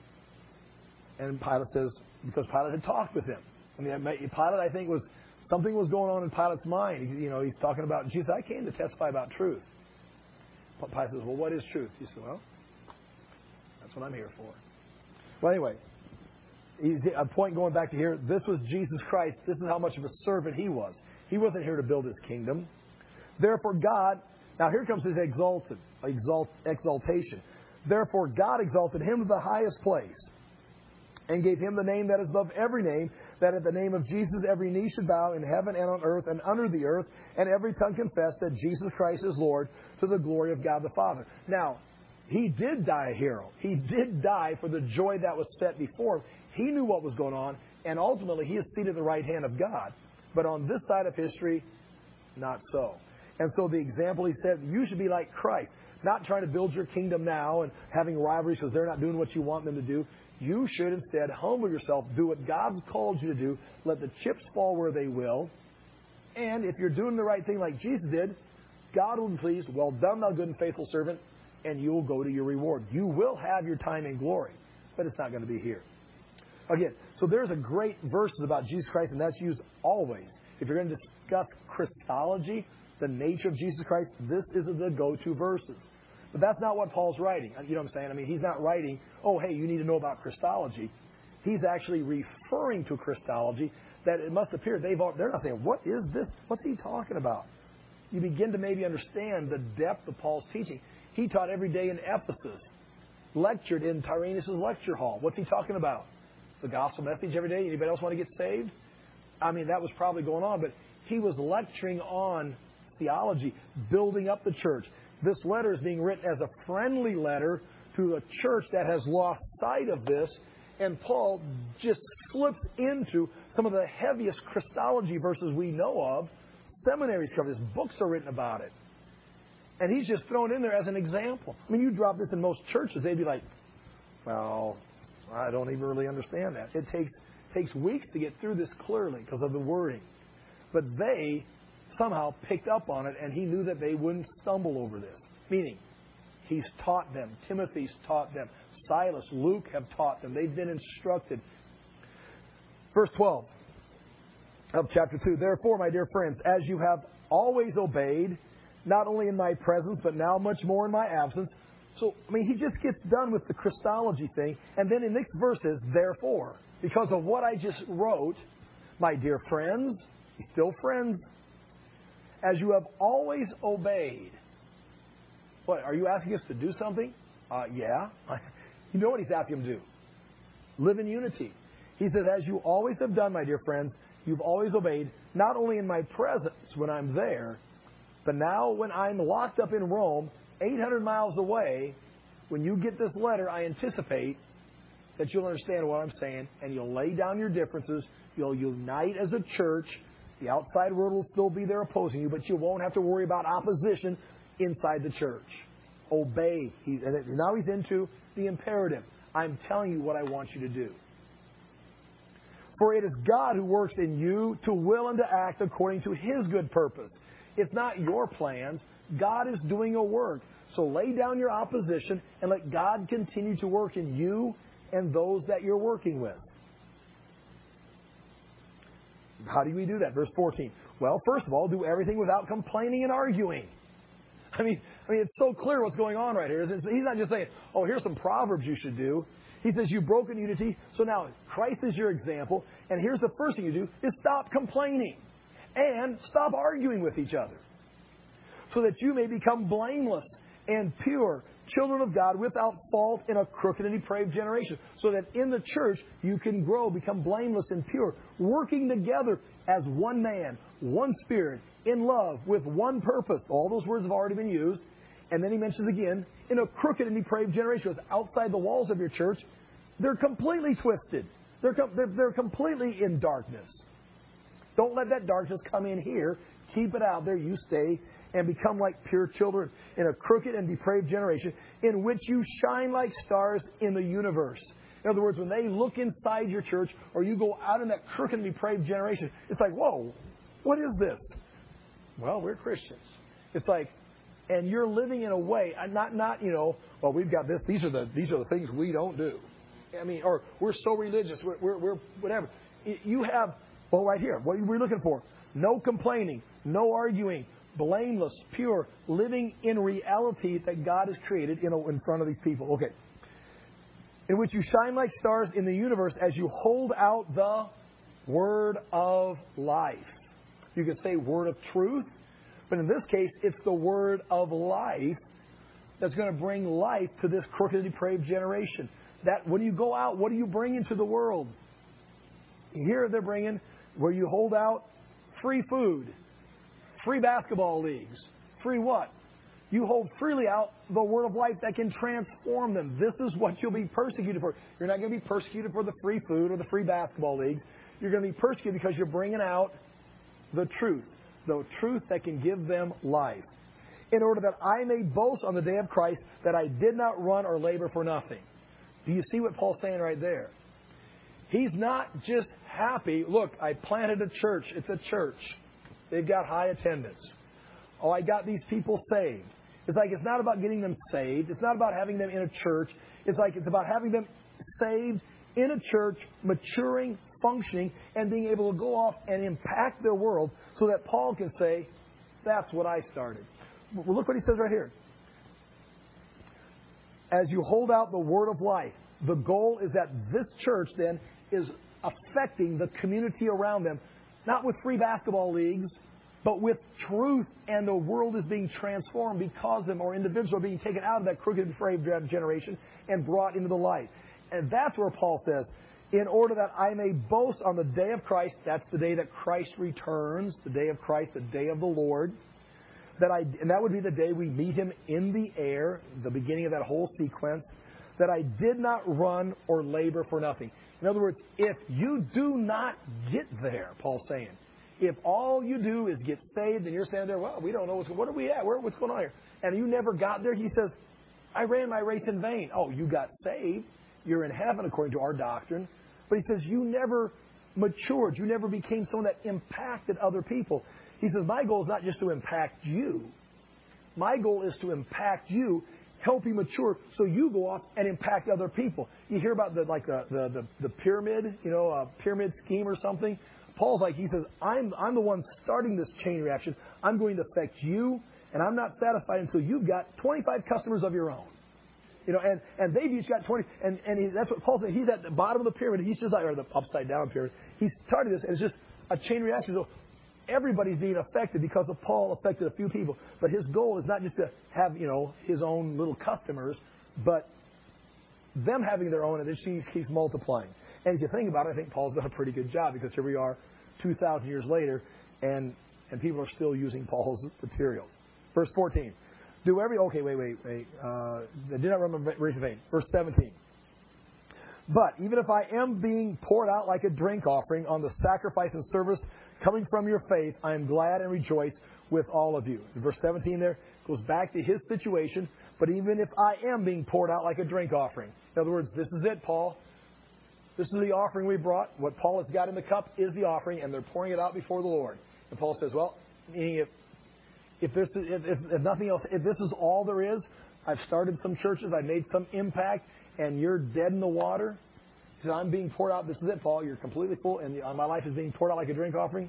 And Pilate says, because Pilate had talked with him. I mean, Pilate, I think, was something was going on in Pilate's mind. You know, he's talking about, Jesus, I came to testify about truth. Pilate says, well, what is truth? He said, well, that's what I'm here for. Well, anyway, he's, a point going back to here, this was Jesus Christ. This is how much of a servant he was. He wasn't here to build his kingdom. Therefore, God, now here comes his exalted, exalt, exaltation. Therefore, God exalted him to the highest place and gave him the name that is above every name, that at the name of Jesus every knee should bow in heaven and on earth and under the earth, and every tongue confess that Jesus Christ is Lord, to the glory of God the Father. Now, he did die a hero. He did die for the joy that was set before him. He knew what was going on, and ultimately he is seated at the right hand of God. But on this side of history, not so. And so the example he said, you should be like Christ. Not trying to build your kingdom now and having rivalries because they're not doing what you want them to do. You should instead humble yourself, do what God's called you to do, let the chips fall where they will. And if you're doing the right thing like Jesus did, God will be pleased. Well done, thou good and faithful servant. and you'll go to your reward. You will have your time in glory, but it's not going to be here. Again, so there's a great verse about Jesus Christ, and that's used always. If you're going to discuss Christology, the nature of Jesus Christ, this is the go-to verses. But that's not what Paul's writing. You know what I'm saying? I mean, he's not writing, oh, hey, you need to know about Christology. He's actually referring to Christology that it must appear they've all, they're not saying, what is this? What's he talking about? You begin to maybe understand the depth of Paul's teaching. He taught every day in Ephesus, lectured in Tyrannus' lecture hall. What's he talking about? The gospel message every day? Anybody else want to get saved? I mean, that was probably going on, but he was lecturing on theology, building up the church. This letter is being written as a friendly letter to a church that has lost sight of this, and Paul just slips into some of the heaviest Christology verses we know of. Seminaries cover this. Books are written about it. And he's just thrown in there as an example. I mean, you drop this in most churches, they'd be like, well, I don't even really understand that. It takes takes weeks to get through this clearly because of the wording. But they somehow picked up on it, and he knew that they wouldn't stumble over this. Meaning, he's taught them. Timothy's taught them. Silas, Luke have taught them. They've been instructed. Verse twelve of chapter two. Therefore, my dear friends, as you have always obeyed, not only in my presence, but now much more in my absence. So, I mean, he just gets done with the Christology thing. And then the next verse is, therefore, because of what I just wrote, my dear friends, he's still friends, as you have always obeyed. What, are you asking us to do something? Uh, yeah. You know what he's asking them to do. Live in unity. He says, as you always have done, my dear friends, you've always obeyed, not only in my presence when I'm there, but now when I'm locked up in Rome, eight hundred miles away, when you get this letter, I anticipate that you'll understand what I'm saying, and you'll lay down your differences, you'll unite as a church. The outside world will still be there opposing you, but you won't have to worry about opposition inside the church. Obey. He, and now he's into the imperative. I'm telling you what I want you to do. For it is God who works in you to will and to act according to His good purpose. It's not your plans. God is doing a work. So lay down your opposition and let God continue to work in you and those that you're working with. How do we do that? Verse fourteen. Well, first of all, do everything without complaining and arguing. I mean, I mean, it's so clear what's going on right here. He's not just saying, oh, here's some proverbs you should do. He says, you've broken unity. So now Christ is your example. And here's the first thing you do is stop complaining and stop arguing with each other, so that you may become blameless and pure, children of God without fault in a crooked and depraved generation. So that in the church you can grow, become blameless and pure, working together as one man, one spirit, in love, with one purpose. All those words have already been used. And then he mentions again, in a crooked and depraved generation. It's outside the walls of your church. They're completely twisted. They're, com- they're, they're completely in darkness. Don't let that darkness come in here. Keep it out there. You stay and become like pure children in a crooked and depraved generation, in which you shine like stars in the universe. In other words, when they look inside your church, or you go out in that crooked and depraved generation, it's like, whoa, what is this? Well, we're Christians. It's like, and you're living in a way, not, not, you know, well, we've got this. These are the, these are the things we don't do. I mean, or we're so religious. We're, we're, we're whatever. You have, well, right here, what are we looking for? No complaining, no arguing, blameless, pure, living in reality that God has created in, a, in front of these people. Okay. In which you shine like stars in the universe as you hold out the word of life. You could say word of truth, but in this case, it's the word of life that's going to bring life to this crooked and depraved generation. That when you go out, what do you bring into the world? Here they're bringing, where you hold out free food, free basketball leagues, free what? You hold freely out the word of life that can transform them. This is what you'll be persecuted for. You're not going to be persecuted for the free food or the free basketball leagues. You're going to be persecuted because you're bringing out the truth, the truth that can give them life, in order that I may boast on the day of Christ that I did not run or labor for nothing. Do you see what Paul's saying right there? He's not just happy. Look, I planted a church. It's a church. They've got high attendance. Oh, I got these people saved. It's like it's not about getting them saved. It's not about having them in a church. It's like it's about having them saved in a church, maturing, functioning, and being able to go off and impact their world so that Paul can say, that's what I started. Well, look what he says right here. As you hold out the word of life, the goal is that this church then is affecting the community around them, not with free basketball leagues, but with truth, and the world is being transformed because them or individuals are being taken out of that crooked and frayed generation and brought into the light. And that's where Paul says, in order that I may boast on the day of Christ, that's the day that Christ returns, the day of Christ, the day of the Lord, that I, and that would be the day we meet Him in the air, the beginning of that whole sequence, that I did not run or labor for nothing. In other words, if you do not get there, Paul's saying, if all you do is get saved and you're standing there, well, we don't know what's, what are we at? Where, what's going on here? And you never got there, he says, I ran my race in vain. Oh, you got saved. You're in heaven according to our doctrine. But he says, you never matured. You never became someone that impacted other people. He says, my goal is not just to impact you. My goal is to impact you, help you mature, so you go off and impact other people. You hear about the like the the, the, the pyramid, you know, a pyramid scheme or something. Paul's like, he says, I'm I'm the one starting this chain reaction. I'm going to affect you, and I'm not satisfied until you've got twenty-five customers of your own. You know, and, and they've each got twenty, and, and he, that's what Paul said. He's at the bottom of the pyramid. He's just like, or the upside down pyramid. He's started this, and it's just a chain reaction. So everybody's being affected because of Paul affected a few people. But his goal is not just to have, you know, his own little customers, but them having their own, and then he keeps multiplying. And if you think about it, I think Paul's done a pretty good job, because here we are two thousand years later, and and people are still using Paul's material. Verse fourteen. Do every... Okay, wait, wait, wait. Uh, did not remember race of vain. Verse seventeen. But even if I am being poured out like a drink offering on the sacrifice and service coming from your faith, I am glad and rejoice with all of you. In verse seventeen there goes back to his situation. But even if I am being poured out like a drink offering. In other words, this is it, Paul. This is the offering we brought. What Paul has got in the cup is the offering, and they're pouring it out before the Lord. And Paul says, well, meaning if If, this, if, if, if nothing else, if this is all there is, I've started some churches, I've made some impact, and you're dead in the water. He said, I'm being poured out. This is it, Paul. You're completely full, and my life is being poured out like a drink offering.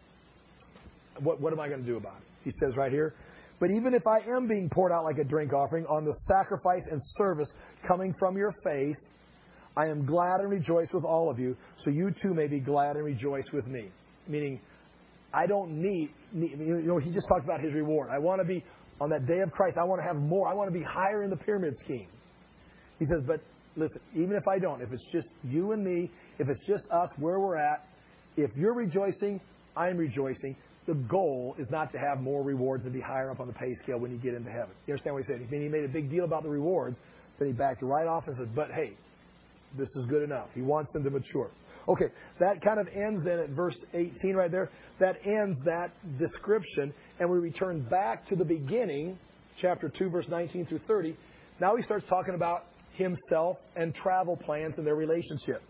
What, what am I going to do about it? He says right here, but even if I am being poured out like a drink offering on the sacrifice and service coming from your faith, I am glad and rejoice with all of you, so you too may be glad and rejoice with me. Meaning, I don't need, need, you know, he just talked about his reward. I want to be, on that day of Christ, I want to have more. I want to be higher in the pyramid scheme. He says, but listen, even if I don't, if it's just you and me, if it's just us where we're at, if you're rejoicing, I'm rejoicing. The goal is not to have more rewards and be higher up on the pay scale when you get into heaven. You understand what he said? I mean, he made a big deal about the rewards, then he backed right off and said, but hey, this is good enough. He wants them to mature. Okay, that kind of ends then at verse eighteen right there. That ends that description, and we return back to the beginning, chapter two, verse nineteen through thirty. Now he starts talking about himself and travel plans and their relationship.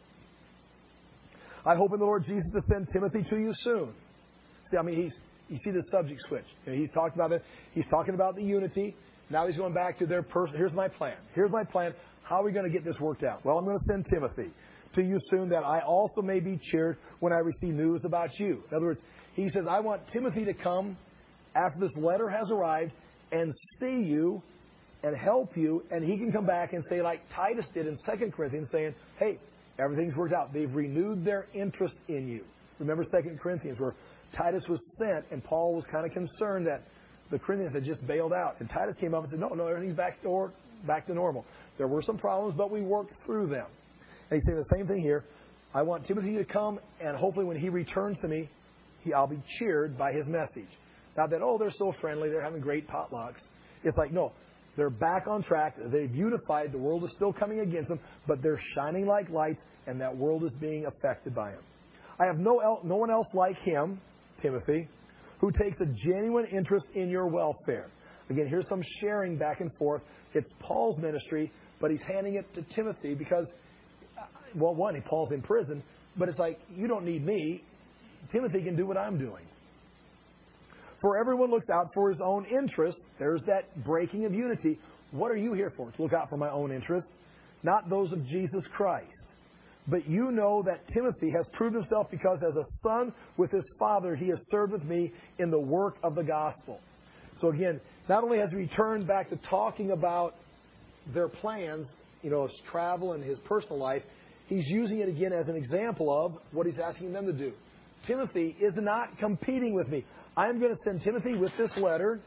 I hope in the Lord Jesus to send Timothy to you soon. See, I mean, he's you see the subject switch. You know, he's talked about it. He's talking about the unity. Now he's going back to their person. Here's my plan. Here's my plan. How are we going to get this worked out? Well, I'm going to send Timothy to you soon, that I also may be cheered when I receive news about you. In other words, he says, I want Timothy to come after this letter has arrived and see you and help you, and he can come back and say, like Titus did in Second Corinthians, saying, hey, everything's worked out. They've renewed their interest in you. Remember Second Corinthians, where Titus was sent, and Paul was kind of concerned that the Corinthians had just bailed out. And Titus came up and said, no, no, everything's back to, or, back to normal. There were some problems, but we worked through them. And he's saying the same thing here. I want Timothy to come, and hopefully when he returns to me, he, I'll be cheered by his message. Not that, oh, they're so friendly, they're having great potlucks. It's like, no, they're back on track. They've unified. The world is still coming against them, but they're shining like lights, and that world is being affected by him. I have no, el- no one else like him, Timothy, who takes a genuine interest in your welfare. Again, here's some sharing back and forth. It's Paul's ministry, but he's handing it to Timothy because, well, one, Paul's in prison, but it's like, you don't need me. Timothy can do what I'm doing. For everyone looks out for his own interest. There's that breaking of unity. What are you here for? To look out for my own interest, not those of Jesus Christ. But you know that Timothy has proved himself, because as a son with his father, he has served with me in the work of the gospel. So again, not only has he returned back to talking about their plans, you know, his travel and his personal life, he's using it again as an example of what he's asking them to do. Timothy is not competing with me. I'm going to send Timothy with this letter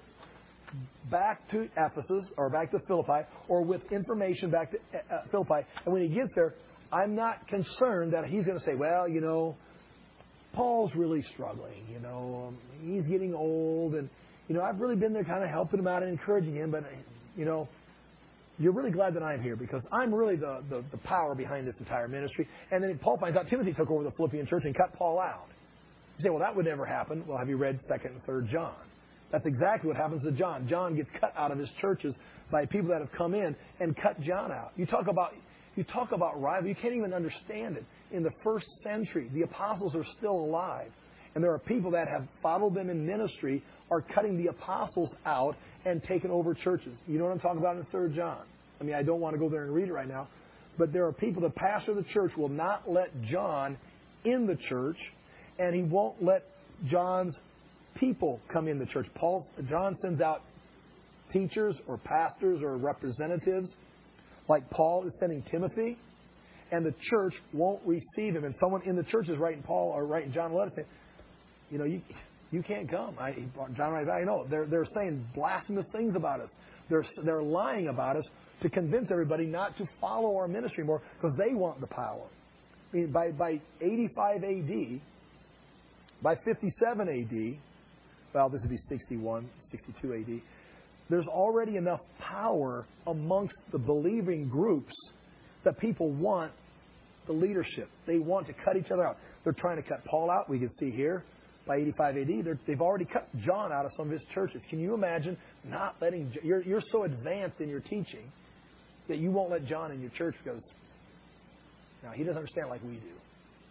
back to Ephesus or back to Philippi, or with information back to uh, Philippi. And when he gets there, I'm not concerned that he's going to say, well, you know, Paul's really struggling. You know, um, he's getting old, and you know, I've really been there kind of helping him out and encouraging him. But you know, you're really glad that I'm here, because I'm really the, the, the power behind this entire ministry. And then Paul finds out Timothy took over the Philippian church and cut Paul out. You say, well, that would never happen. Well, have you read second and third John? That's exactly what happens to John. John gets cut out of his churches by people that have come in and cut John out. You talk about you talk about rival. You can't even understand it. In the first century, the apostles are still alive. And there are people that have followed them in ministry are cutting the apostles out and taking over churches. You know what I'm talking about in third John? I mean, I don't want to go there and read it right now. But there are people, the pastor of the church will not let John in the church, and he won't let John's people come in the church. Paul, John sends out teachers or pastors or representatives, like Paul is sending Timothy, and the church won't receive him. And someone in the church is writing Paul or writing John a letter saying, you know, you you can't come. I, John writes, I know. They're, they're saying blasphemous things about us. They're, they're lying about us to convince everybody not to follow our ministry more, because they want the power. I mean, by, by eighty-five A D, by fifty-seven A D, well, this would be sixty-one, sixty-two A D, there's already enough power amongst the believing groups that people want the leadership. They want to cut each other out. They're trying to cut Paul out. We can see here, by eighty-five A D, they've already cut John out of some of his churches. Can you imagine not letting... You're, you're so advanced in your teaching that you won't let John in your church, because now he doesn't understand like we do.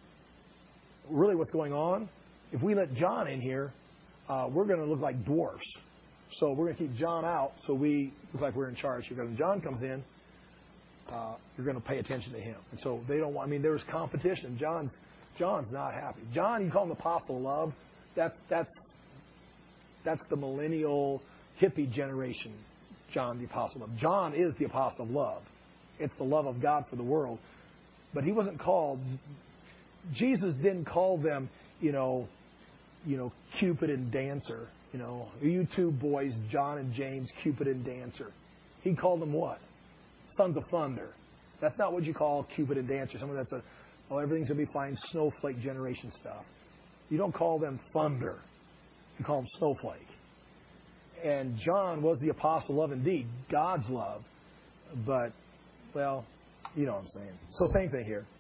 Really what's going on, if we let John in here, uh, we're going to look like dwarfs. So we're going to keep John out so we look like we're in charge. Because when John comes in, uh, you're going to pay attention to him. And so they don't want... I mean, there's competition. John's John's not happy. John, you call him the apostle of love. That's, that's, that's the millennial hippie generation, John the apostle of love. John is the apostle of love. It's the love of God for the world. But he wasn't called... Jesus didn't call them, you know, you know, Cupid and Dancer. You know, you two boys, John and James, Cupid and Dancer. He called them what? Sons of Thunder. That's not what you call Cupid and Dancer. Someone that's a, oh, everything's going to be fine, snowflake generation stuff. You don't call them thunder. You call them snowflake. And John was the apostle of love indeed, God's love. But, well, you know what I'm saying. So same thing here.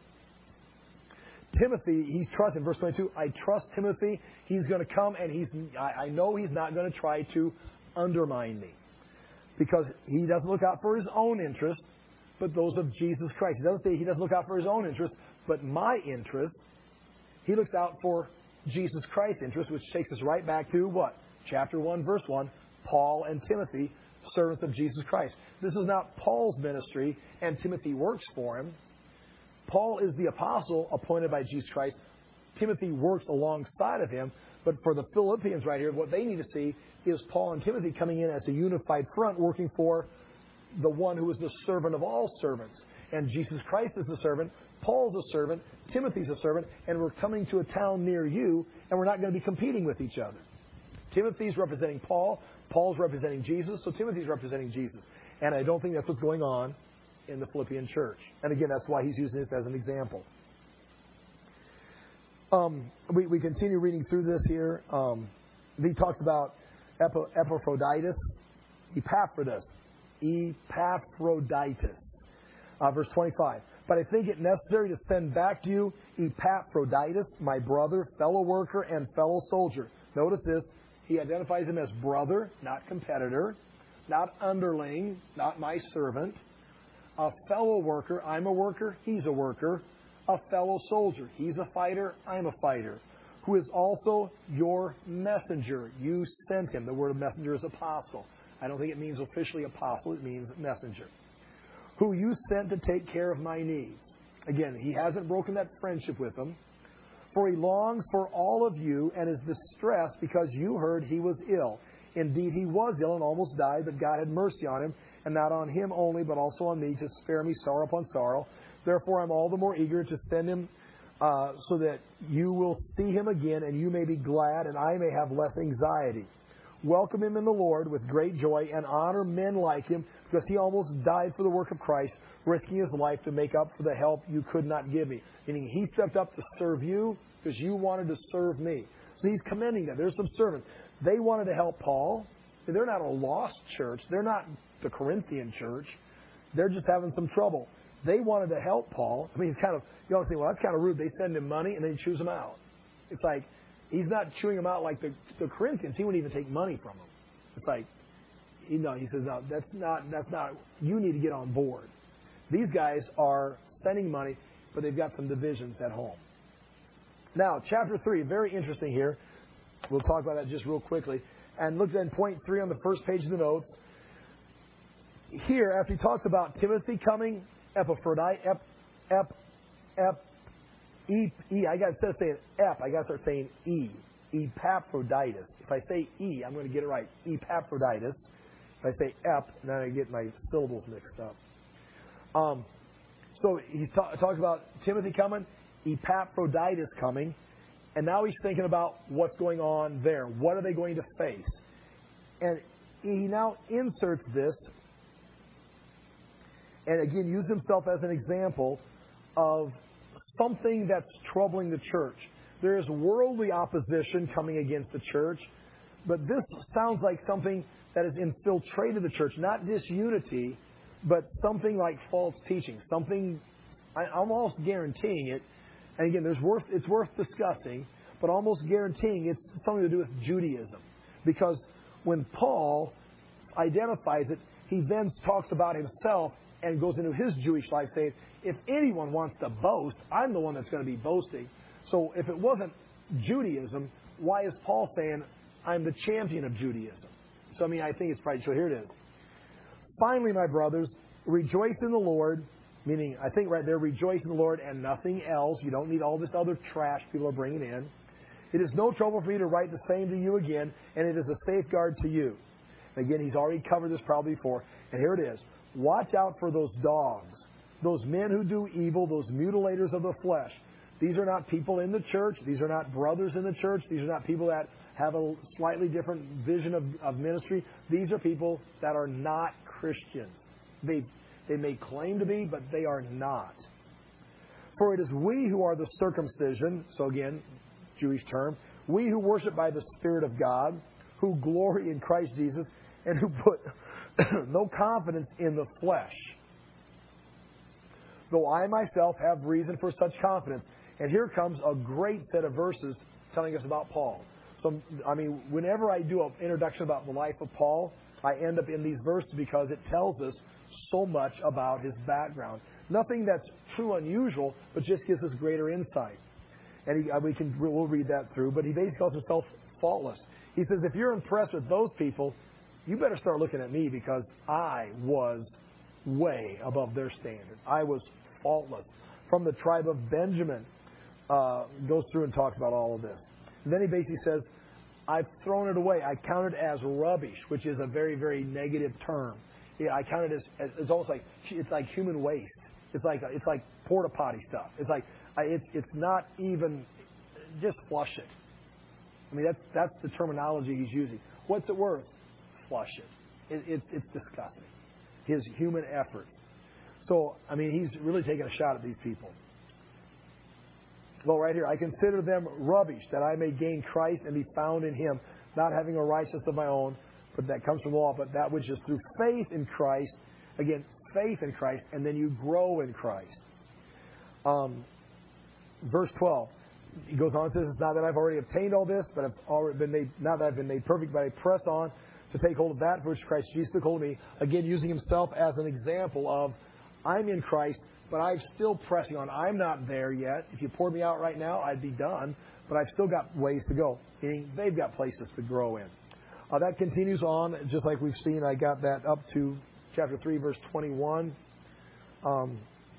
Timothy, he's trusting. Verse twenty-two, I trust Timothy. He's going to come, and he's. I, I know he's not going to try to undermine me, because he doesn't look out for his own interest, but those of Jesus Christ. He doesn't say he doesn't look out for his own interest, but my interest. He looks out for Jesus Christ's interest, which takes us right back to what? Chapter one, verse one, Paul and Timothy, servants of Jesus Christ. This is not Paul's ministry, and Timothy works for him. Paul is the apostle appointed by Jesus Christ. Timothy works alongside of him. But for the Philippians right here, what they need to see is Paul and Timothy coming in as a unified front, working for the one who is the servant of all servants. And Jesus Christ is the servant. Paul's a servant. Timothy's a servant. And we're coming to a town near you, and we're not going to be competing with each other. Timothy's representing Paul. Paul's representing Jesus. So Timothy's representing Jesus. And I don't think that's what's going on in the Philippian church. And again, that's why he's using this as an example. Um, we, we continue reading through this here. Um, he talks about Epaphroditus, Epaphroditus, Epaphroditus. Uh, verse twenty-five. But I think it necessary to send back to you Epaphroditus, my brother, fellow worker, and fellow soldier. Notice this. He identifies him as brother, not competitor, not underling, not my servant. A fellow worker, I'm a worker, he's a worker. A fellow soldier, he's a fighter, I'm a fighter. who is also your messenger. You sent him. The word messenger is apostle. I don't think it means officially apostle. It means messenger. Who you sent to take care of my needs. Again, he hasn't broken that friendship with them. For he longs for all of you and is distressed because you heard he was ill. Indeed, he was ill and almost died, but God had mercy on him, and not on him only, but also on me, to spare me sorrow upon sorrow. Therefore, I'm all the more eager to send him uh, so that you will see him again, and you may be glad, and I may have less anxiety. Welcome him in the Lord with great joy, and honor men like him, because he almost died for the work of Christ, risking his life to make up for the help you could not give me. Meaning he stepped up to serve you because you wanted to serve me. So he's commending them. There's some servants. They wanted to help Paul. They're not a lost church. They're not the Corinthian church. They're just having some trouble. They wanted to help Paul. I mean, it's kind of, you know, say, well, that's kind of rude. They send him money and then choose him out. It's like, he's not chewing them out like the, the Corinthians. He wouldn't even take money from them. It's like, you know, he says, no, that's not, that's not, you need to get on board. These guys are sending money, but they've got some divisions at home. Now, chapter three, very interesting here. We'll talk about that just real quickly. And look at point three on the first page of the notes. Here, after he talks about Timothy coming, Epaphroditus, ep, ep, ep, e, e, I got instead of saying ep, I got to start saying e, Epaphroditus. If I say e, I'm going to get it right. Epaphroditus. If I say ep, then I get my syllables mixed up. Um, so he's ta- talking about Timothy coming, Epaphroditus coming, and now he's thinking about what's going on there. What are they going to face? And he now inserts this, and again, uses himself as an example of something that's troubling the church. There is worldly opposition coming against the church, but this sounds like something that has infiltrated the church, not disunity, but something like false teaching. Something, I'm almost guaranteeing it, and again, there's worth, it's worth discussing, but almost guaranteeing it's something to do with Judaism. Because when Paul identifies it, he then talks about himself and goes into his Jewish life saying, if anyone wants to boast, I'm the one that's going to be boasting. So if it wasn't Judaism, why is Paul saying, I'm the champion of Judaism? So, I mean, I think it's probably true. Here it is. Finally, my brothers, rejoice in the Lord, meaning, I think right there, rejoice in the Lord and nothing else. You don't need all this other trash people are bringing in. It is no trouble for me to write the same to you again, and it is a safeguard to you. Again, he's already covered this probably before. And here it is. Watch out for those dogs, those men who do evil, those mutilators of the flesh. These are not people in the church. These are not brothers in the church. These are not people that have a slightly different vision of, of ministry. These are people that are not Christians. They, they may claim to be, but they are not. For it is we who are the circumcision, so again, Jewish term, we who worship by the Spirit of God, who glory in Christ Jesus, and who put no confidence in the flesh. Though I myself have reason for such confidence. And here comes a great set of verses telling us about Paul. So, I mean, whenever I do an introduction about the life of Paul, I end up in these verses because it tells us so much about his background. Nothing that's too unusual, but just gives us greater insight. And he, we can, we'll read that through, but he basically calls himself faultless. He says, if you're impressed with those people, you better start looking at me because I was way above their standard. I was faultless. From the tribe of Benjamin, uh, goes through and talks about all of this. And then he basically says, I've thrown it away. I count it as rubbish, which is a very, very negative term. Yeah, I count it as, as it's almost like it's like human waste. It's like it's like porta potty stuff. It's like I, it's it's not even just flush it. I mean that's that's the terminology he's using. What's it worth? Flush it. it, it it's disgusting. His human efforts. So I mean he's really taking a shot at these people. Well, right here, I consider them rubbish, that I may gain Christ and be found in Him, not having a righteousness of my own, but that comes from law, but that which is through faith in Christ. Again, faith in Christ, and then you grow in Christ. Um, verse twelve, he goes on and says, it's not that I've already obtained all this, but I've already been made, not that I've been made perfect, but I press on to take hold of that for which Christ Jesus took hold of me. Again, using himself as an example of, I'm in Christ, but I'm still pressing on. I'm not there yet. If you poured me out right now, I'd be done. but I've still got ways to go. Meaning they've got places to grow in. Uh, that continues on, just like we've seen. I got that up to chapter three, verse twenty-one. Um,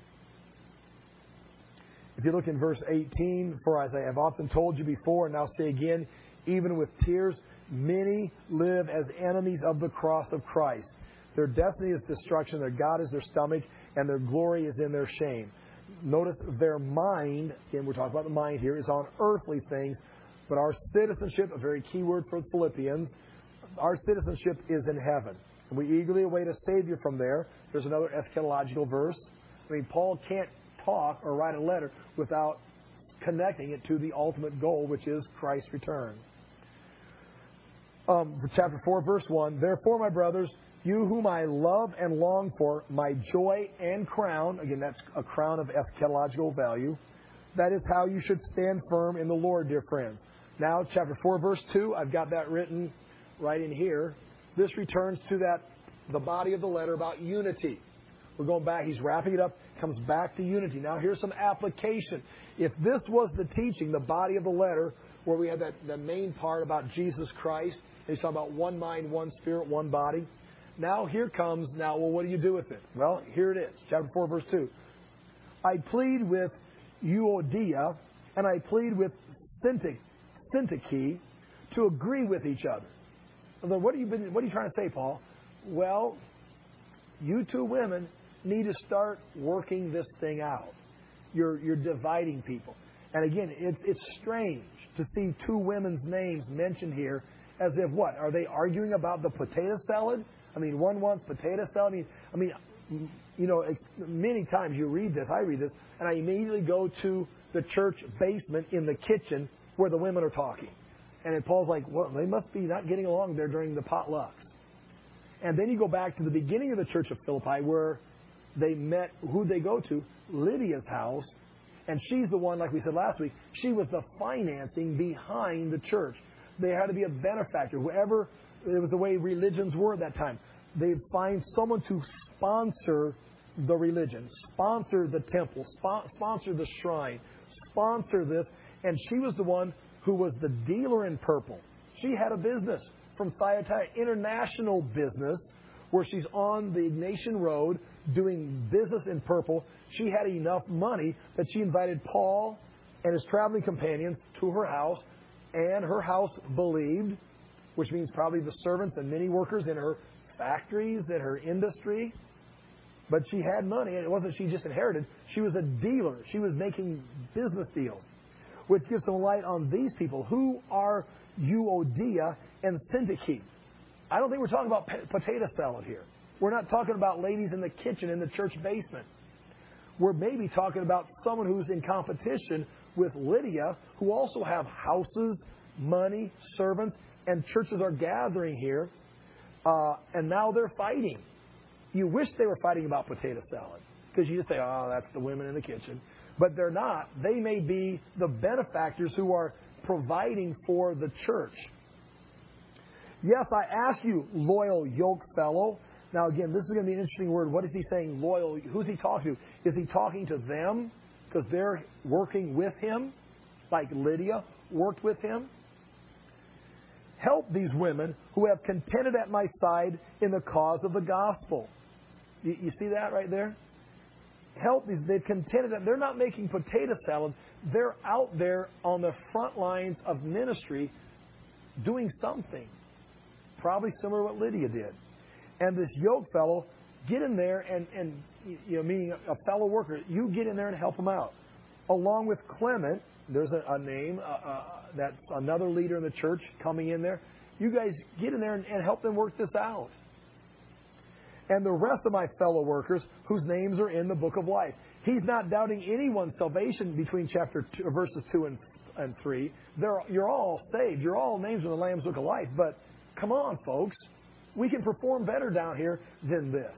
if you look in verse eighteen, for as I have often told you before, and now say again, even with tears, many live as enemies of the cross of Christ. Their destiny is destruction, their God is their stomach, and their glory is in their shame. Notice their mind, again we're talking about the mind here, is on earthly things, but our citizenship, a very key word for Philippians, our citizenship is in heaven. And we eagerly await a Savior from there. There's another eschatological verse. I mean, Paul can't talk or write a letter without connecting it to the ultimate goal, which is Christ's return. Um, chapter four, verse one, therefore, my brothers, you whom I love and long for, my joy and crown, again, that's a crown of eschatological value, that is how you should stand firm in the Lord, dear friends. Now, chapter four, verse two, I've got that written right in here. This returns to that, the body of the letter about unity. We're going back, he's wrapping it up, comes back to unity. Now, here's some application. If this was the teaching, the body of the letter, where we had that the main part about Jesus Christ, and he's talking about one mind, one spirit, one body. Now here comes, now, well, what do you do with it? Well, here it is, chapter four, verse two. I plead with Euodia, and I plead with Syntyche to agree with each other. What are you been, what are you trying to say, Paul? Well, you two women need to start working this thing out. You're you're dividing people. And again, it's it's strange to see two women's names mentioned here as if what? Are they arguing about the potato salad? I mean, one wants potato salad. I mean, I mean, you know, many times you read this, I read this, and I immediately go to the church basement in the kitchen where the women are talking. And then Paul's like, well, they must be not getting along there during the potlucks. And then you go back to the beginning of the church of Philippi where they met, who'd they go to? Lydia's house. And she's the one, like we said last week, she was the financing behind the church. They had to be a benefactor. Whoever, it was the way religions were at that time. They'd find someone to sponsor the religion, sponsor the temple, spo- sponsor the shrine, sponsor this. And she was the one who was the dealer in purple. She had a business from Thyatira, international business, where she's on the Ignatian Road doing business in purple. She had enough money that she invited Paul and his traveling companions to her house, and her house believed, which means probably the servants and many workers in her factories, in her industry. But she had money, and it wasn't she just inherited. She was a dealer. She was making business deals, which gives some light on these people. Who are Euodia and Syntyche? I don't think we're talking about potato salad here. We're not talking about ladies in the kitchen in the church basement. We're maybe talking about someone who's in competition with Lydia, who also have houses, money, servants, and churches are gathering here, uh, and now they're fighting. You wish they were fighting about potato salad, because you just say, oh, that's the women in the kitchen. But they're not. They may be the benefactors who are providing for the church. Yes, I ask you, loyal yoke fellow. Now, again, this is going to be an interesting word. What is he saying, loyal? Who's he talking to? Is he talking to them because they're working with him, like Lydia worked with him? Help these women who have contended at my side in the cause of the gospel. You, you see that right there? Help these. They've contended. They're not making potato salad. They're out there on the front lines of ministry doing something. Probably similar to what Lydia did. And this yoke fellow, get in there and, and you know, meaning a fellow worker, you get in there and help them out. Along with Clement, there's a, a name, uh, uh, that's another leader in the church coming in there. You guys get in there and, and help them work this out. And the rest of my fellow workers whose names are in the book of life. He's not doubting anyone's salvation between chapter two, verses two and, and three. They're, you're all saved. You're all names in the Lamb's book of life. But come on, folks. We can perform better down here than this.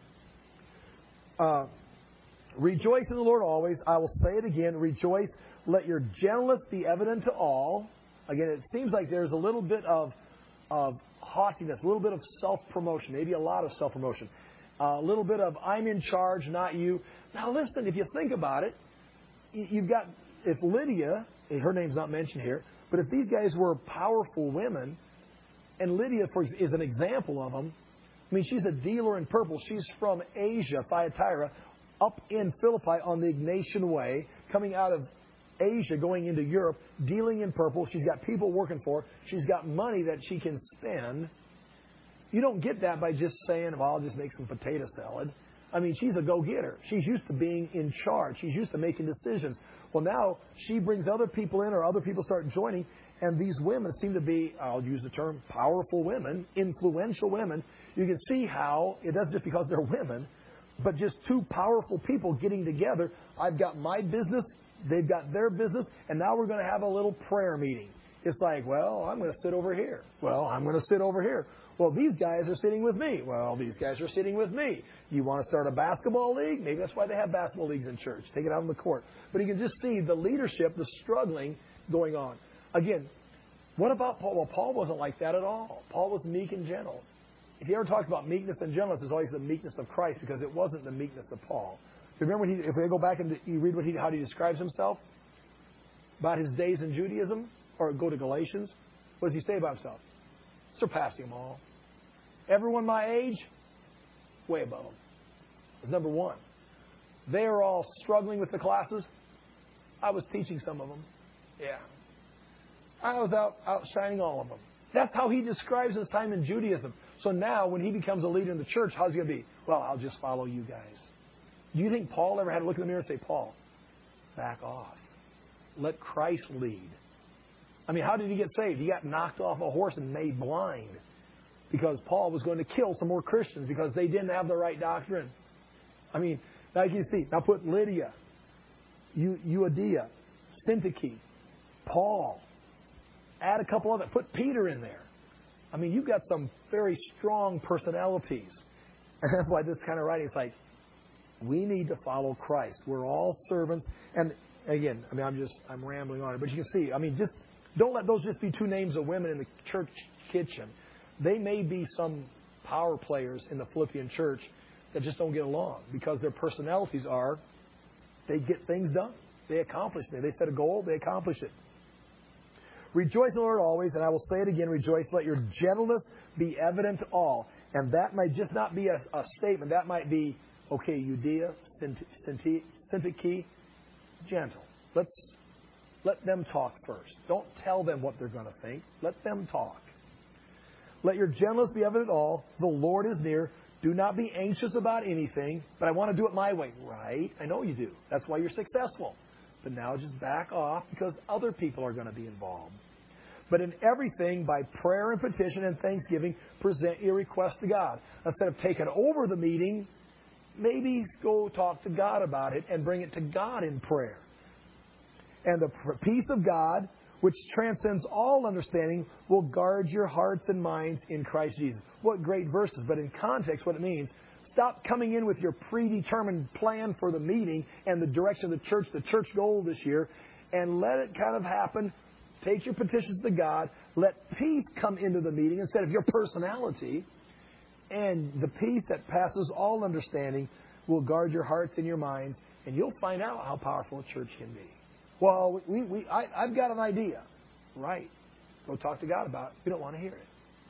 Uh, rejoice in the Lord always. I will say it again. Rejoice. Let your gentleness be evident to all. Again, it seems like there's a little bit of, of haughtiness, a little bit of self-promotion, maybe a lot of self-promotion. Uh, a little bit of, I'm in charge, not you. Now listen, if you think about it, you've got if Lydia, her name's not mentioned here, but if these guys were powerful women, and Lydia for, is an example of them, I mean, she's a dealer in purple. She's from Asia, Thyatira, up in Philippi on the Ignatian Way, coming out of Asia, going into Europe, dealing in purple. She's got people working for her. She's got money that she can spend. You don't get that by just saying, well, I'll just make some potato salad. I mean, she's a go-getter. She's used to being in charge. She's used to making decisions. Well, now she brings other people in, or other people start joining, and these women seem to be, I'll use the term, powerful women, influential women. You can see how it doesn't just because they're women, but just two powerful people getting together. I've got my business, they've got their business, and now we're going to have a little prayer meeting. It's like, well, I'm going to sit over here. Well, I'm going to sit over here. Well, these guys are sitting with me. Well, these guys are sitting with me. You want to start a basketball league? Maybe that's why they have basketball leagues in church. Take it out on the court. But you can just see the leadership, the struggling going on. Again, what about Paul? Well, Paul wasn't like that at all. Paul was meek and gentle. If he ever talks about meekness and gentleness, it's always the meekness of Christ, because it wasn't the meekness of Paul. Remember, when he, if we go back and you read what he, how he describes himself about his days in Judaism, or go to Galatians, what does he say about himself? Surpassing them all. Everyone my age, way above them. That's number one. They are all struggling with the classes. I was teaching some of them. Yeah. I was out outshining all of them. That's how he describes his time in Judaism. So now, when he becomes a leader in the church, how's he going to be? Well, I'll just follow you guys. Do you think Paul ever had to look in the mirror and say, Paul, back off. Let Christ lead. I mean, how did he get saved? He got knocked off a horse and made blind because Paul was going to kill some more Christians because they didn't have the right doctrine. I mean, like you see, now put Lydia, Euodia, Syntyche, Paul. Add a couple of it. Put Peter in there. I mean, you've got some very strong personalities. And that's why this kind of writing is like, we need to follow Christ. We're all servants. And again, I mean, I'm just, I'm rambling on it. But you can see, I mean, just don't let those just be two names of women in the church kitchen. They may be some power players in the Philippian church that just don't get along because their personalities are, they get things done. They accomplish it. They set a goal, they accomplish it. Rejoice in the Lord always, and I will say it again, rejoice. Let your gentleness be evident to all. And that might just not be a, a statement. That might be, okay, Euodia, Syntyche, gentle. Let's let them talk first. Don't tell them what they're going to think. Let them talk. Let your gentleness be evident to all. The Lord is near. Do not be anxious about anything, but I want to do it my way. Right? I know you do. That's why you're successful. But now just back off because other people are going to be involved. But in everything, by prayer and petition and thanksgiving, present your request to God. Instead of taking over the meeting, maybe go talk to God about it and bring it to God in prayer. And the peace of God, which transcends all understanding, will guard your hearts and minds in Christ Jesus. What great verses. But in context, what it means, stop coming in with your predetermined plan for the meeting and the direction of the church, the church goal this year, and let it kind of happen. Take your petitions to God. Let peace come into the meeting instead of your personality. And the peace that passes all understanding will guard your hearts and your minds. And you'll find out how powerful a church can be. Well, we, we, I, I've got an idea. Right. Go talk to God about it. We don't want to hear it.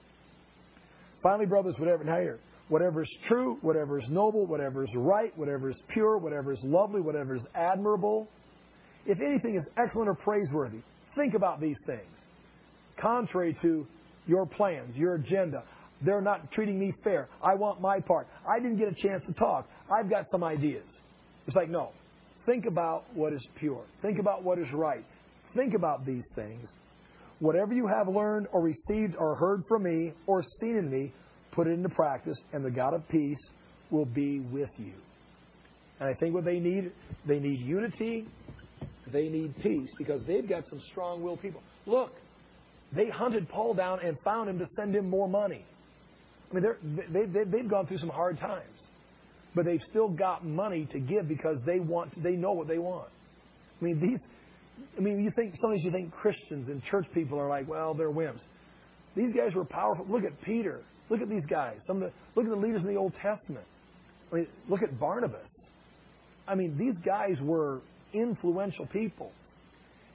Finally, brothers, whatever, now here, whatever is true, whatever is noble, whatever is right, whatever is pure, whatever is lovely, whatever is admirable, if anything is excellent or praiseworthy, think about these things. Contrary to your plans, your agenda, they're not treating me fair. I want my part. I didn't get a chance to talk. I've got some ideas. It's like, no. Think about what is pure. Think about what is right. Think about these things. Whatever you have learned or received or heard from me or seen in me, put it into practice, and the God of peace will be with you. And I think what they need, they need unity, they need peace, because they've got some strong-willed people. Look, they hunted Paul down and found him to send him more money. I mean, they're, they, they, they've gone through some hard times. But they've still got money to give because they want, to, they know what they want. I mean, these, I mean, you think, sometimes you think Christians and church people are like, well, they're wimps. These guys were powerful. Look at Peter. Look at these guys. Some of the, look at the leaders in the Old Testament. I mean, look at Barnabas. I mean, these guys were influential people.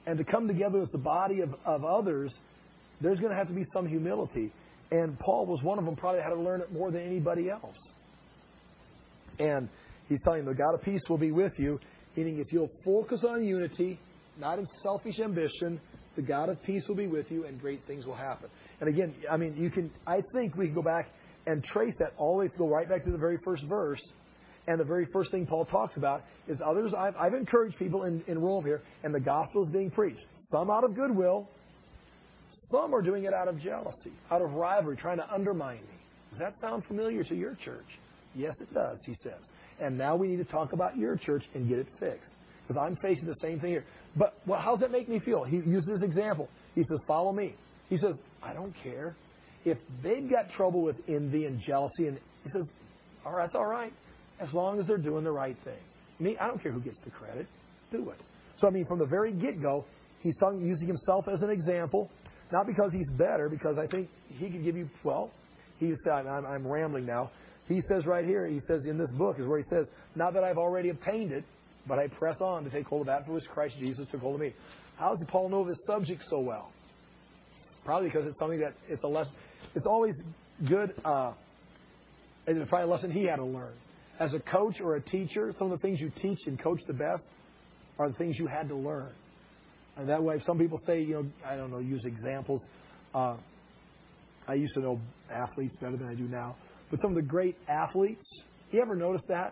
And to come together as the body of, of others, there's going to have to be some humility. And Paul was one of them, probably had to learn it more than anybody else. And he's telling them, the God of peace will be with you, meaning if you'll focus on unity, not in selfish ambition, the God of peace will be with you and great things will happen. And again, I mean, you can, I think we can go back and trace that all the way, go right back to the very first verse. And the very first thing Paul talks about is others. I've, I've encouraged people in, in Rome here, and the gospel is being preached. Some out of goodwill. Some are doing it out of jealousy, out of rivalry, trying to undermine me. Does that sound familiar to your church? Yes, it does, he says. And now we need to talk about your church and get it fixed. Because I'm facing the same thing here. But well, how does that make me feel? He uses this example. He says, follow me. He says, I don't care. If they've got trouble with envy and jealousy, and he says, all right, that's all right. As long as they're doing the right thing. Me, I don't care who gets the credit. Do it. So, I mean, from the very get-go, he's talking, using himself as an example. Not because he's better, because I think he could give you, well, he said, I'm, I'm rambling now. He says right here, he says in this book is where he says, not that I've already obtained it, but I press on to take hold of that for which Christ Jesus took hold of me. How does Paul know this subject so well? Probably because it's something that it's a lesson. It's always good, uh, and it's probably a lesson he had to learn. As a coach or a teacher, some of the things you teach and coach the best are the things you had to learn. And that way, some people say, you know, I don't know, use examples. Uh, I used to know athletes better than I do now. But some of the great athletes, you ever notice that?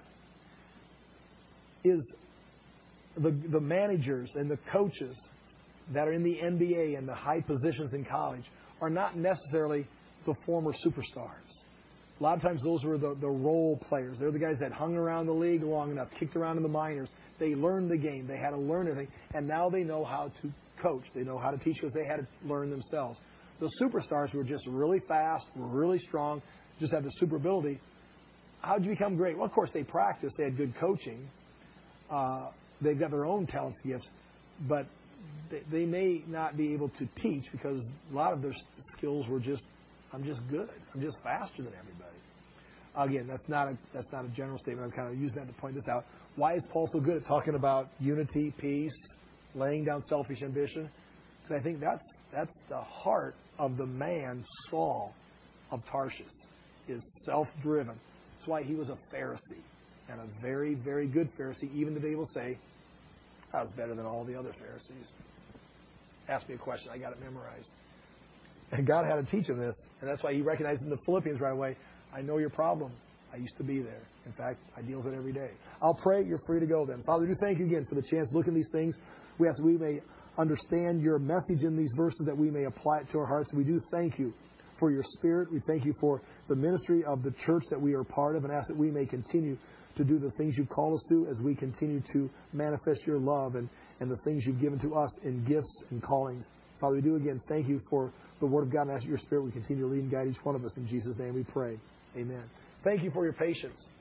Is the, the managers and the coaches that are in the N B A and the high positions in college are not necessarily the former superstars. A lot of times those were the, the role players. They're the guys that hung around the league long enough, kicked around in the minors. They learned the game. They had to learn everything. And now they know how to coach. They know how to teach because they had to learn themselves. The superstars were just really fast, were really strong, just had the super ability. How did you become great? Well, of course, they practiced. They had good coaching. Uh, they've got their own talents, gifts. But they, they may not be able to teach because a lot of their skills were just, I'm just good. I'm just faster than everybody. Again, that's not a that's not a general statement. I'm kind of using that to point this out. Why is Paul so good at talking about unity, peace, laying down selfish ambition? Because I think that's that's the heart of the man Saul of Tarshish, is self-driven. That's why he was a Pharisee, and a very, very good Pharisee. Even today will say, I was better than all the other Pharisees. Ask me a question, I got it memorized. And God had to teach him this, and that's why he recognized in the Philippians right away, I know your problem. I used to be there. In fact, I deal with it every day. I'll pray. You're free to go then. Father, we do thank you again for the chance to look at these things. We ask that we may understand your message in these verses, that we may apply it to our hearts. We do thank you for your Spirit. We thank you for the ministry of the church that we are part of, and ask that we may continue to do the things you call us to as we continue to manifest your love and, and the things you've given to us in gifts and callings. Father, we do again thank you for the Word of God, and ask that your Spirit will continue to lead and guide each one of us. In Jesus' name we pray. Amen. Thank you for your patience.